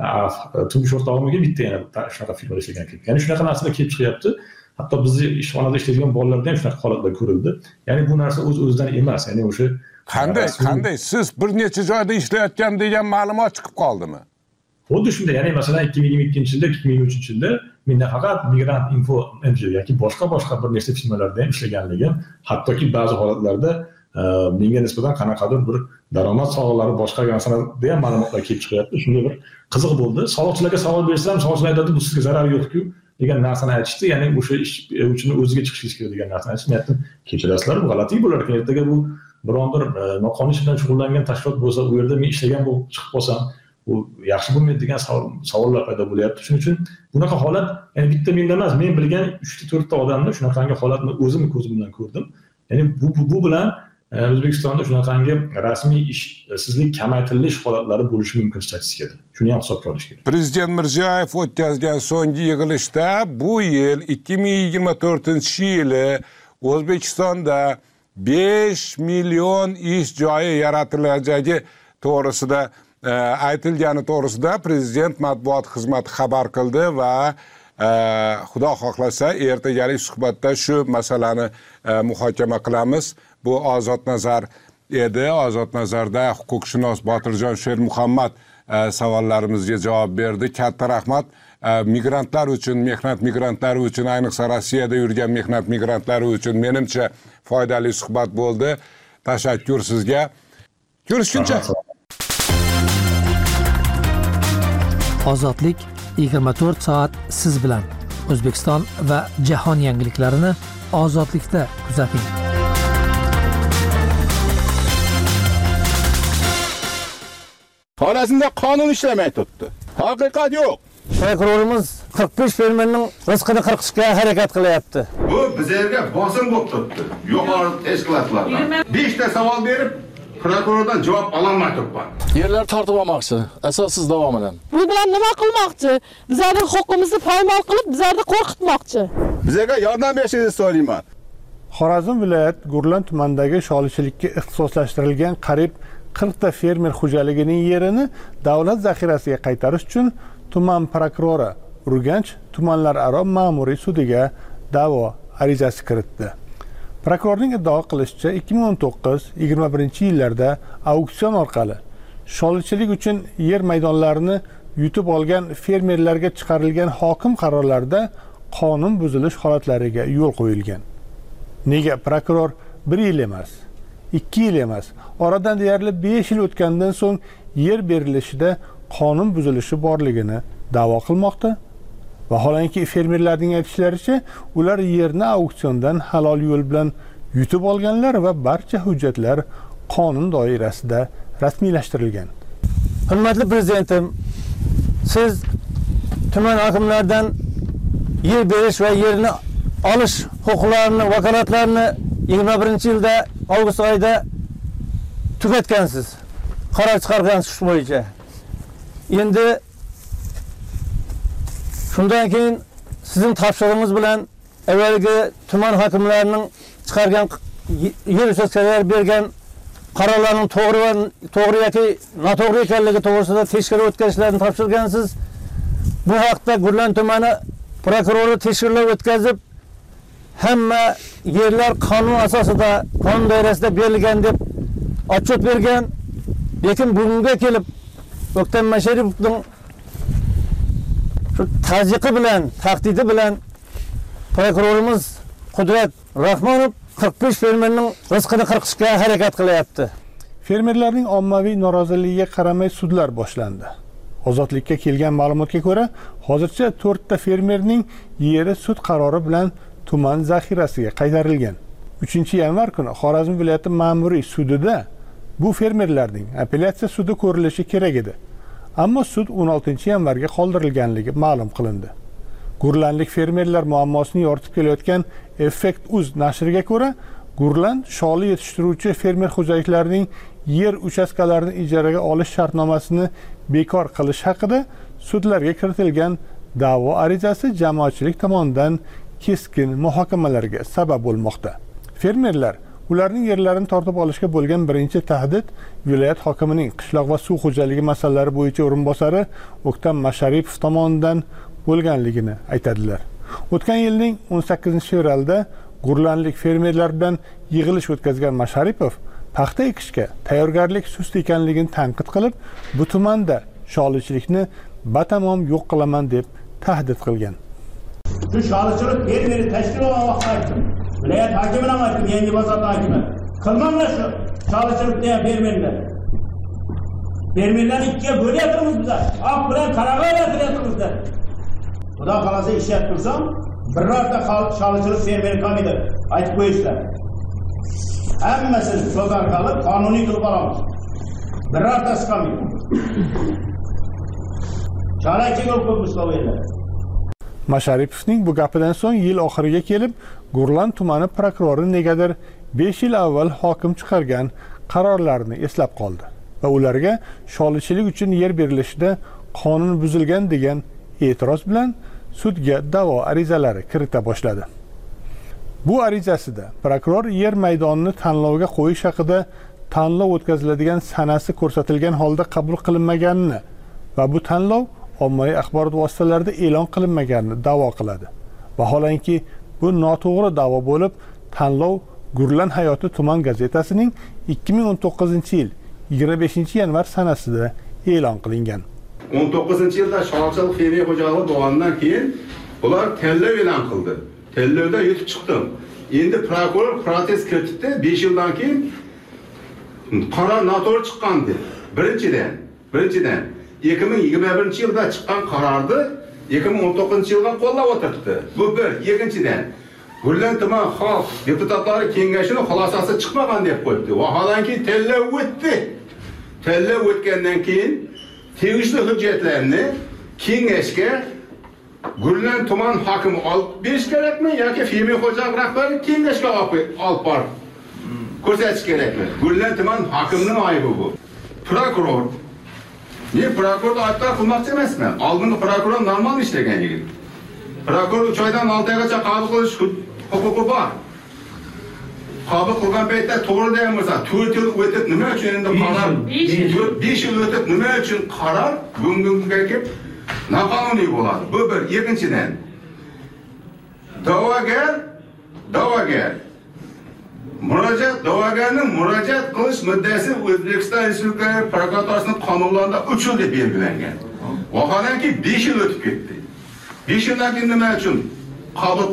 Turmush o'rtog'imga bitta yana shunaqa firmada ishlagan kelib. Ya'ni shunaqa narsalar kelib chiqyapti. Hatto bizni ishxonada ishlaydigan bolalarda ham shunaqa holatlar ko'rildi. Ya'ni bu narsa o'z-o'zidan emas. Ya'ni o'sha qanday, qanday siz bir necha joyda ishlayotgan degan ma'lumot chiqib qoldimi? Xuddi shunday. Ya'ni masalan ikki ming yigirma ikkinchi yilda, ikki ming yigirma uchinchi yilda menda faqat Migrant Info N G O yoki boshqa boshqa bir nechta firmalarda ham ishlaganligim, hattoki ba'zi holatlarda menga nisbatan qanaqadir bir daromad soliqlari boshqa narsalarda ham ma'lumotlar kelib chiqyapti. Shunday bir qiziq bo'ldi. Soliqchilarga savol bersam, soliqchilar aytadi, bu sizga zarar yo'q-ku degan narsani aytishdi. Ya'ni o'sha ish uchun o'ziga chiqishingiz kerak degan narsani aytishdi. Men aytdim, kechirasizlar, bu g'alati bo'lar ekan. Ertaga bu biron bir noqonuniy ish bilan shug'ullangan tashkilot bo'lsa, u yerda men ishlagan bo'lib chiqib qolsam, u yaxshi bo'lmaydi degan savollar paydo bo'lyapti. Shuning uchun bunaqa holat, ya'ni bitta menda emas, men bilgan uch ta to'rt ta odamda shunaqangi holatni o'zim ko'zim bilan ko'rdim. Ya'ni bu bu bilan O'zbekistonda shunaqangi rasmiy ishsizlik kamaytirilish holatlari bo'lishi mumkin statistikada. Shuni ham hisobga olish kerak. Prezident Mirziyoyev o'tkazgan so'nggi yig'ilishda bu yil ikki ming yigirma to'rtinchi yili O'zbekistonda besh million ish joyi yaratilajagi to'g'risida aytilgani to'g'risida Prezident matbuot xizmati xabar qildi va Xudo xohlasa ertagalik suhbatda shu masalani muhokama qilamiz. Bu Ozod Nazar edi. Ozod Nazarda huquqshunos Botirjon Shermuhammad savollarimizga javob berdi. Katta rahmat. Migrantlar uchun, mehnat migrantlari uchun, ayniqsa Rossiyada yurgan mehnat migrantlari uchun menimcha foydali suhbat bo'ldi. Tashakkur sizga. Ko'rishguncha. Ozodlik yigirma to'rt soat siz bilan. O'zbekiston va jahon yangiliklarini Ozodlikda kuzating. Xorazmda qonun ishlamay turibdi. Haqiqat yo'q. Prokurorimiz qirq besh fermerning rizqini qirqishga harakat qilyapti. Bu bizlarga bosim bo'lib turibdi. Yuqori tashkilotlardan besh ta savol berib, prokurordan javob ololmay turibman. Yerlar tortib olmoqchi, asossiz davomidan. Bu bilan nima qilmoqchi? Bizlarning huquqimizni poymol qilib, bizlarni qo'rqitmoqchi. Bizlarga yordam berishingizni so'rayman. Xorazm viloyat Gurlan tumanidagi sholichilikka ixtisoslashtirilgan qariyb qirq ta fermer xo'jaligining yerini davlat zaxirasiga qaytarish uchun tuman prokurori Urganch tumanlararo ma'muriy sudiga da'vo arizasi kiritdi. Prokurorning iddao qilishicha ikki ming o'n to'qqiz yigirma birinchi yillarda auksion orqali sholichilik uchun yer maydonlarini yutib olgan fermerlarga chiqarilgan hokim qarorlarida qonun buzilish holatlariga yo'l qo'yilgan. Nega prokuror bir yil emas, ikki yil emas, oradan deyarli besh yil o'tgandan so'ng yer berilishida qonun buzilishi borligini da'vo qilmoqda? Vaholanki fermerlarning aytishlaricha, ular yerni auksiondan halol yo'l bilan yutib olganlar va barcha hujjatlar qonun doirasida rasmiylashtirilgan. Hurmatli prezidentim, siz tuman hokimlaridan yer berish va yerni olish huquqlarini, vakolatlarini yigirma birinchi yilda avgust oyida tugatgansiz. Qaror chiqargansiz shu bo'yicha. Endi shundan keyin sizning topshirig'ingiz bilan avvalgi tuman hokimlarining chiqargan yer uchastkalari bergan qarorlarning to'g'ri va to'g'ri yoki noto'g'ri ekanligi to'g'risida tekshiruv o'tkazishlarni topshirgansiz. Bu haqda Gurlan tumani prokurori tekshiruvlar o'tkazib, hamma yerlar qonun asosida, qonun doirasida berilgan deb otchot bergan. Lekin bugunga kelib O'ktam Masharipovning shu tazyiqi bilan, tahdidi bilan prokurorimiz Qudrat Rahmonov qirq besh fermerning rizqini qirqishga harakat qilyapti. Fermerlarning ommaviy noroziligiga qaramay sudlar boshlandi. Ozodlikka kelgan ma'lumotga ko'ra, hozircha to'rtta fermerning yeri sud qarori bilan tuman zaxirasiga qaytarilgan. uchinchi yanvar kuni Xorazm viloyati ma'muriy sudida bu fermerlarning apellyatsiya sudi ko'rilishi kerak edi. Ammo sud o'n oltinchi yanvarga qoldirilganligi ma'lum qilindi. Gurlanlik fermerlar muammosini yoritib kelayotgan Effect uz nashriga ko'ra, Gurlan sholi yetishtiruvchi fermer xo'jaliklarining yer uchastkalarini ijaraga olish shartnomasini bekor qilish haqida sudlarga kiritilgan da'vo arizasi jamoatchilik tomonidan keskin muhokamalarga sabab bo'lmoqda. Fermerlar ularning yerlarini tortib olishga bo'lgan birinchi tahdid viloyat hokimining qishloq va suv xo'jaligi masalalari bo'yicha o'rinbosari O'ktam Masharipov tomonidan bo'lganligini aytadilar. O'tgan yilning o'n sakkizinchi fevralda Gurlanlik fermerlar bilan yig'ilish o'tkazgan Masharipov paxta ekishga tayyorgarlik sust ekanligini tanqid qilib, bu tumanda sholichilikni batamom yo'q qilaman deb tahdid qilgan. Shu sholichilik fermeri tashkil olgan vaqtda aytdim. Viloyat hokimidan aytdim, yangi bozor hokimi. Qilmanglar shu sholichilikni fermerlar. Fermerlarni ikkiga bo'lyapmiz biz. Oq bilan qarag'ay yatiryapmiz. Xudo xolasa ishlab tursam, birorta sholichilik fermeri qolmaydi. Aytib qo'yishlar. Hammasini so'zlar qilib, qonuniy qilib olamiz. Birortasi qolmaydi. Sholichilik bo'lib qo'yinglar. Masharipovning bu gapidan so'ng yil oxiriga kelib, Gurlan tumani prokurori negadir besh yil avval hokim chiqargan qarorlarni eslab qoldi va ularga sholichilik uchun yer berilishida qonun buzilgan degan e'tiroz bilan sudga da'vo arizalari kirita boshladi. Bu arizasida prokuror yer maydonini tanlovga qo'yish haqida tanlov o'tkaziladigan sanasi ko'rsatilgan holda qabul qilinmaganini va bu tanlov ommaviy axborot vositalarida e'lon qilinmaganini da'vo qiladi. Vaholanki bu noto'g'ri da'vo bo'lib, tanlov Gurlan hayoti tuman gazetasining ikki ming o'n to'qqizinchi yil yigirma beshinchi yanvar sanasida e'lon qilingan. o'n to'qqizinchi yilda sholichilik fermer xo'jaligi bo'lgandan keyin ular tanlov e'lon qildi. Tanlovda yutib chiqdim. Endi prokuror protest kiritdi. besh yildan keyin qaror noto'g'ri chiqqan dedi. Birinchidan, birinchidan ikki ming yigirma birinchi yilda chiqqan qarorni ikki ming o'n to'qqizinchi yilga qo'llab o'tiribdi. Bu bir. Ikkinchidan, Gurlan tuman xalq deputatlari kengashining xulosasi chiqmagan deb qo'yibdi. Vaholanki tanlov o'tdi. Tanlov o'tgandan keyin tegishli hujjatlarni kengashga Gurlan tuman hokimi olib berish kerakmi yoki fermer xo'jalik rahbari kengashga olib borib ko'rsatish kerakmi? Gurlan tuman hokimining aybi bu. Prokuror Ne prokuror aytlar qilmoqchi emasman. Oldingi prokuror normal ishlagan yigit. Prokuror uch oydan olti oygacha qabul qilish huquqi bor. Qabul qilgan paytda to'g'ri deyapmiz. to'rt yil o'tib nima uchun endi qaror besh yil o'tib nima uchun qaror bugunga kelib noqonuniy bo'ladi. Bu bir. Ikkinchidan da'vogar da'vogar Murojaat da'vogarning murojaat qilish muddati O'zbekiston Respublikasi prokuraturasining qonunlarida uch yil deb belgilangan. Vaholanki besh yil o'tib ketdi. besh yildan keyin nima uchun qabul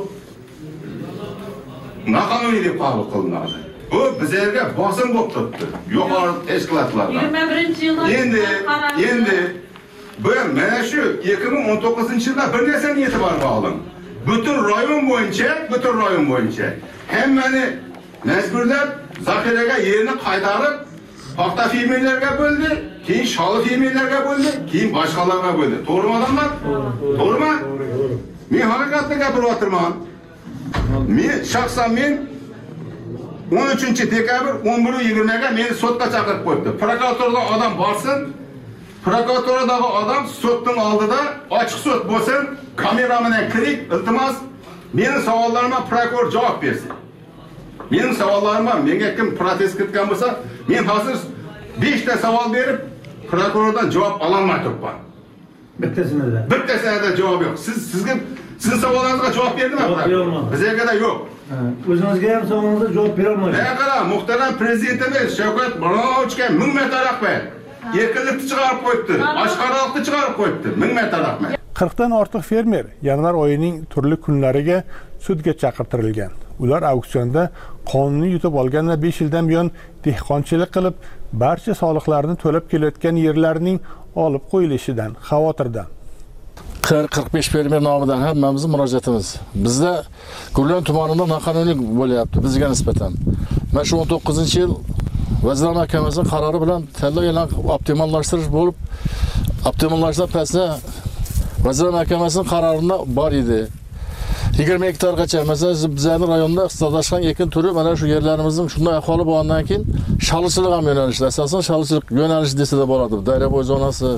noqonuniy deb qabul qilinadi? Bu bizlarga bosim bo'lib turibdi. Yuqori tashkilotlardan. yigirma birinchi yilda endi endi Ben mana shu ikki ming o'n to'qqizinchi yilda bir narsani e'tiborga oldim. Butun rayon bo'yicha, butun rayon bo'yicha hammani majburlab zaxiraga yerini qaytarib, paxta fermerlarga bo'ldi, keyin sholi fermerlarga bo'ldi, keyin boshqalarga bo'ldi. To'g'rimi odamlar? To'g'rimi? Men haqiqatni gapirib o'tirman. Men shaxsan men o'n uchinchi dekabr o'n bir yigirmaga meni sudga chaqirib qo'yibdi. Prokuraturada odam borsin, prokuraturadagi odam sudning oldida ochiq sud bo'lsin, kamera bilan kirib, iltimos meni savollarimga prokuror javob bersin. Mening savollarimga menga kim protest kiritgan bo'lsa, men hozir besh ta savol berib, prokurordan javob ola olmay turibman. Bittasida. Bittasida javob yo'q. Siz sizga sizning savollaringizga javob berdimmi? Bizga da yo'q. O'zingizga ham savolingizga javob bera olmaysiz. Nega qara, muhtaram prezidentimiz Shavkat Miromonovichga ming marta rahmat. Erkinlikni chiqarib qo'yibdi, oshkorlikni chiqarib qo'yibdi. Ming marta rahmat. qirqdan ortiq fermer yanvar oyining turli kunlariga sudga chaqirtirilgan. Ular auksionda qonuniy yutib olgan va besh yildan buyon dehqonchilik qilib, barcha soliqlarni to'lab kelayotgan yerlarning olib qo'yilishidan xavotirda. qirq qirq besh fermer nomidan hammamizning murojaatimiz. Bizda Gurlan tumanida noqonuniy bo'lyapti bizga nisbatan. Mana shu o'n to'qqizinchi yil Vazirlar Mahkamasining qarori bilan tanlov e'lon optimallashtirish bo'lib, optimallashtirish pastda Vazirlar Mahkamasining qarorida bor edi. yigirma gektargacha, masalan, bizning rayonda iqtisodlashgan ekin turi mana shu yerlarimizning shunday ahvoli bo'lgandan keyin shalchilik ham yo'nalishi, asosan shalchilik yo'nalishi desa da bo'ladi. Daryobo'y zonasi.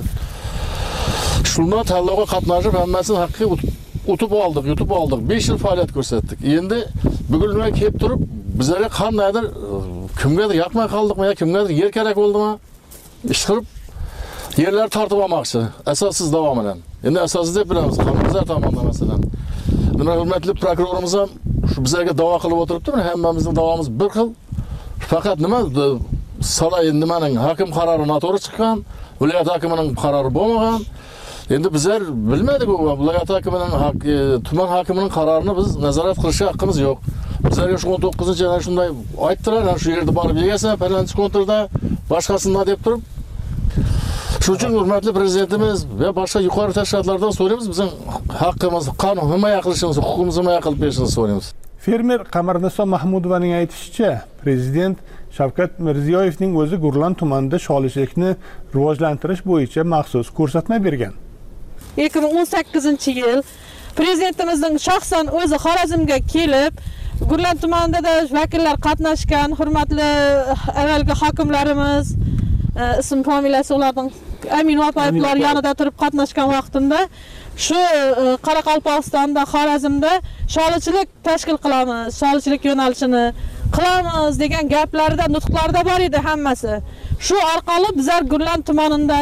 Shunda tanlovga qatnashib, hammasini haqiqiy utib oldik, yutib oldik. besh yil faoliyat ko'rsatdik. Endi bugunga kelib turib, bizlarga qandaydir kimgadir yoqmay qoldikmi yo kimgadir yer kerak bo'ldimi? Ish qilib yerlar tortib olmoqchi, asossiz davom bilan. Endi asossiz deb bilamiz, qonunlar tomonidan masalan. Buni hurmatli prokurorimiz ham shu bizlarga da'vo qilib o'tiribdi. Hammamizning da'vomiz bir xil. Faqat nima salay nimaning hokim qarori noto'g'ri chiqqan, viloyat hokimining qarori bo'lmagan. Endi bizlar bilmadik u viloyat hokimining tuman hokimining qarorini biz nazorat qilishga haqqimiz yo'q. Bizlarga shu o'n to'qqizinchi yana shunday aytdilar, shu yerda borib yegasan, palanchi kontrda boshqasini deb turib. Shuning uchun hurmatli prezidentimiz va boshqa yuqori tashkilotlardan so'raymiz, bizning haqqimiz, qonun himoya qilishimiz, huquqimizni himoya qilib berishimizni so'raymiz. Fermer Qamarniso Mahmudovaning aytishicha, prezident Shavkat Mirziyoyevning o'zi Gurlan tumanida sholichilikni rivojlantirish bo'yicha maxsus ko'rsatma bergan. ikki ming o'n sakkizinchi yil prezidentimizning shaxsan o'zi Xorazmga kelib, Gurlan tumanida vakillar qatnashgan, hurmatli avvalgi hokimlarimiz, ism familiyasi ularning Amin Vapayevlar yonida turib qatnashgan vaqtimda shu Qoraqalpog'istonda, Xorazmda sholichilik tashkil qilamiz, sholichilik yo'nalishini qilamiz degan gaplarda, nutqlarda bor edi hammasi. Shu orqali bizlar Gurlan tumanida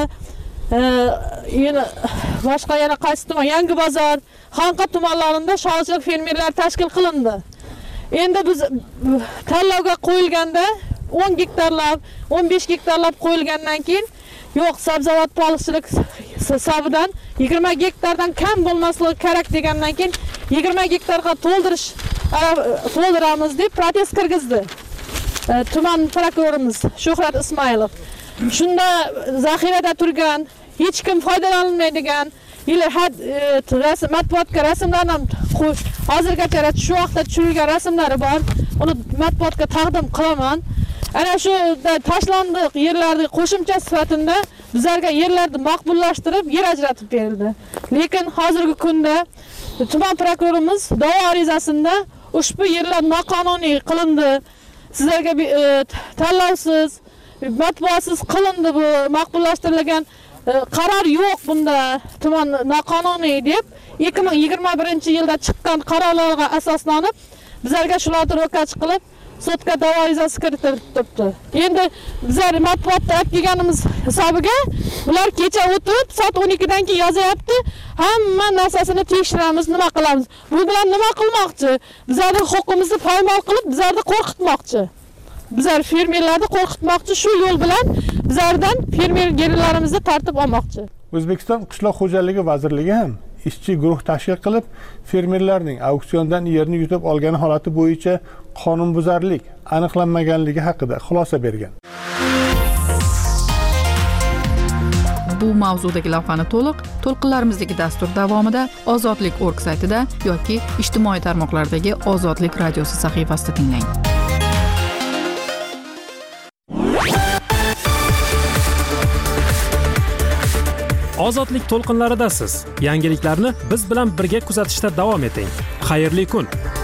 yana boshqa yana qaysi tuman, Yangi bozor, Xonqa tumanlarida sholichilik fermerlar tashkil qilindi. Endi biz tanlovga qo'yilganda o'n gektarlab, o'n besh gektarlab qo'yilgandan keyin yo'q, sabzavot baliqchilik hisobidan yigirma gektardan kam bo'lmasligi kerak degandan keyin yigirma gektarga to'ldirish to'ldiramiz deb protest kirgizdi. Tuman prokurorimiz Shuhrat Ismoilov. Shunda zaxirada turgan, hech kim foydalanolmaydigan yillar rasm matbuotga rasmlarni ham hozirgacha shu vaqtda tushirilgan rasmlari bor. Uni matbuotga taqdim qilaman. Ana shu tashlandiq yerlarni qo'shimcha sifatida bizlarga yerlarni maqbullashtirib, yer ajratib berildi. Lekin hozirgi kunda tuman prokurorimiz da'vo arizasida ushbu yerlar noqonuniy qilindi, sizlarga tanlovsiz, matbuotsiz qilindi, bu maqbullashtirilgan qaror yo'q bunda, tuman noqonuniy deb ikki ming yigirma birinchi yilda chiqqan qarorlarga asoslanib bizlarga shularni ro'kach qilib sudga da'vo arizasi kiritilibdi. Endi bizlar matbuotda aytganimiz hisobiga ular kecha o'tirib soat o'n ikkidan keyin yozyapti. Hamma narsasini tekshiramiz, nima qilamiz? Bu bilan nima qilmoqchi? Bizlarning huquqimizni poymol qilib, bizlarni qo'rqitmoqchi. Bizlar fermerlarni qo'rqitmoqchi, shu yo'l bilan bizlardan fermerlarimizni tartib olmoqchi. O'zbekiston Qishloq xo'jaligi vazirligi ham ishchi guruh tashkil qilib, fermerlarning auksiondan yerni yutib olgani holati bo'yicha qonunbuzarlik aniqlanmaganligi haqida xulosa bergan. bu mavzudagi lavhani to'liq to'lqinlarimizdagi dastur davomida Ozodlik nokta org saytida yoki ijtimoiy tarmoqlardagi Ozodlik radiosi sahifasida tinglang. Ozodlik to'lqinlaridasiz. Yangiliklarni biz bilan birga kuzatishda davom eting. Xayrli kun.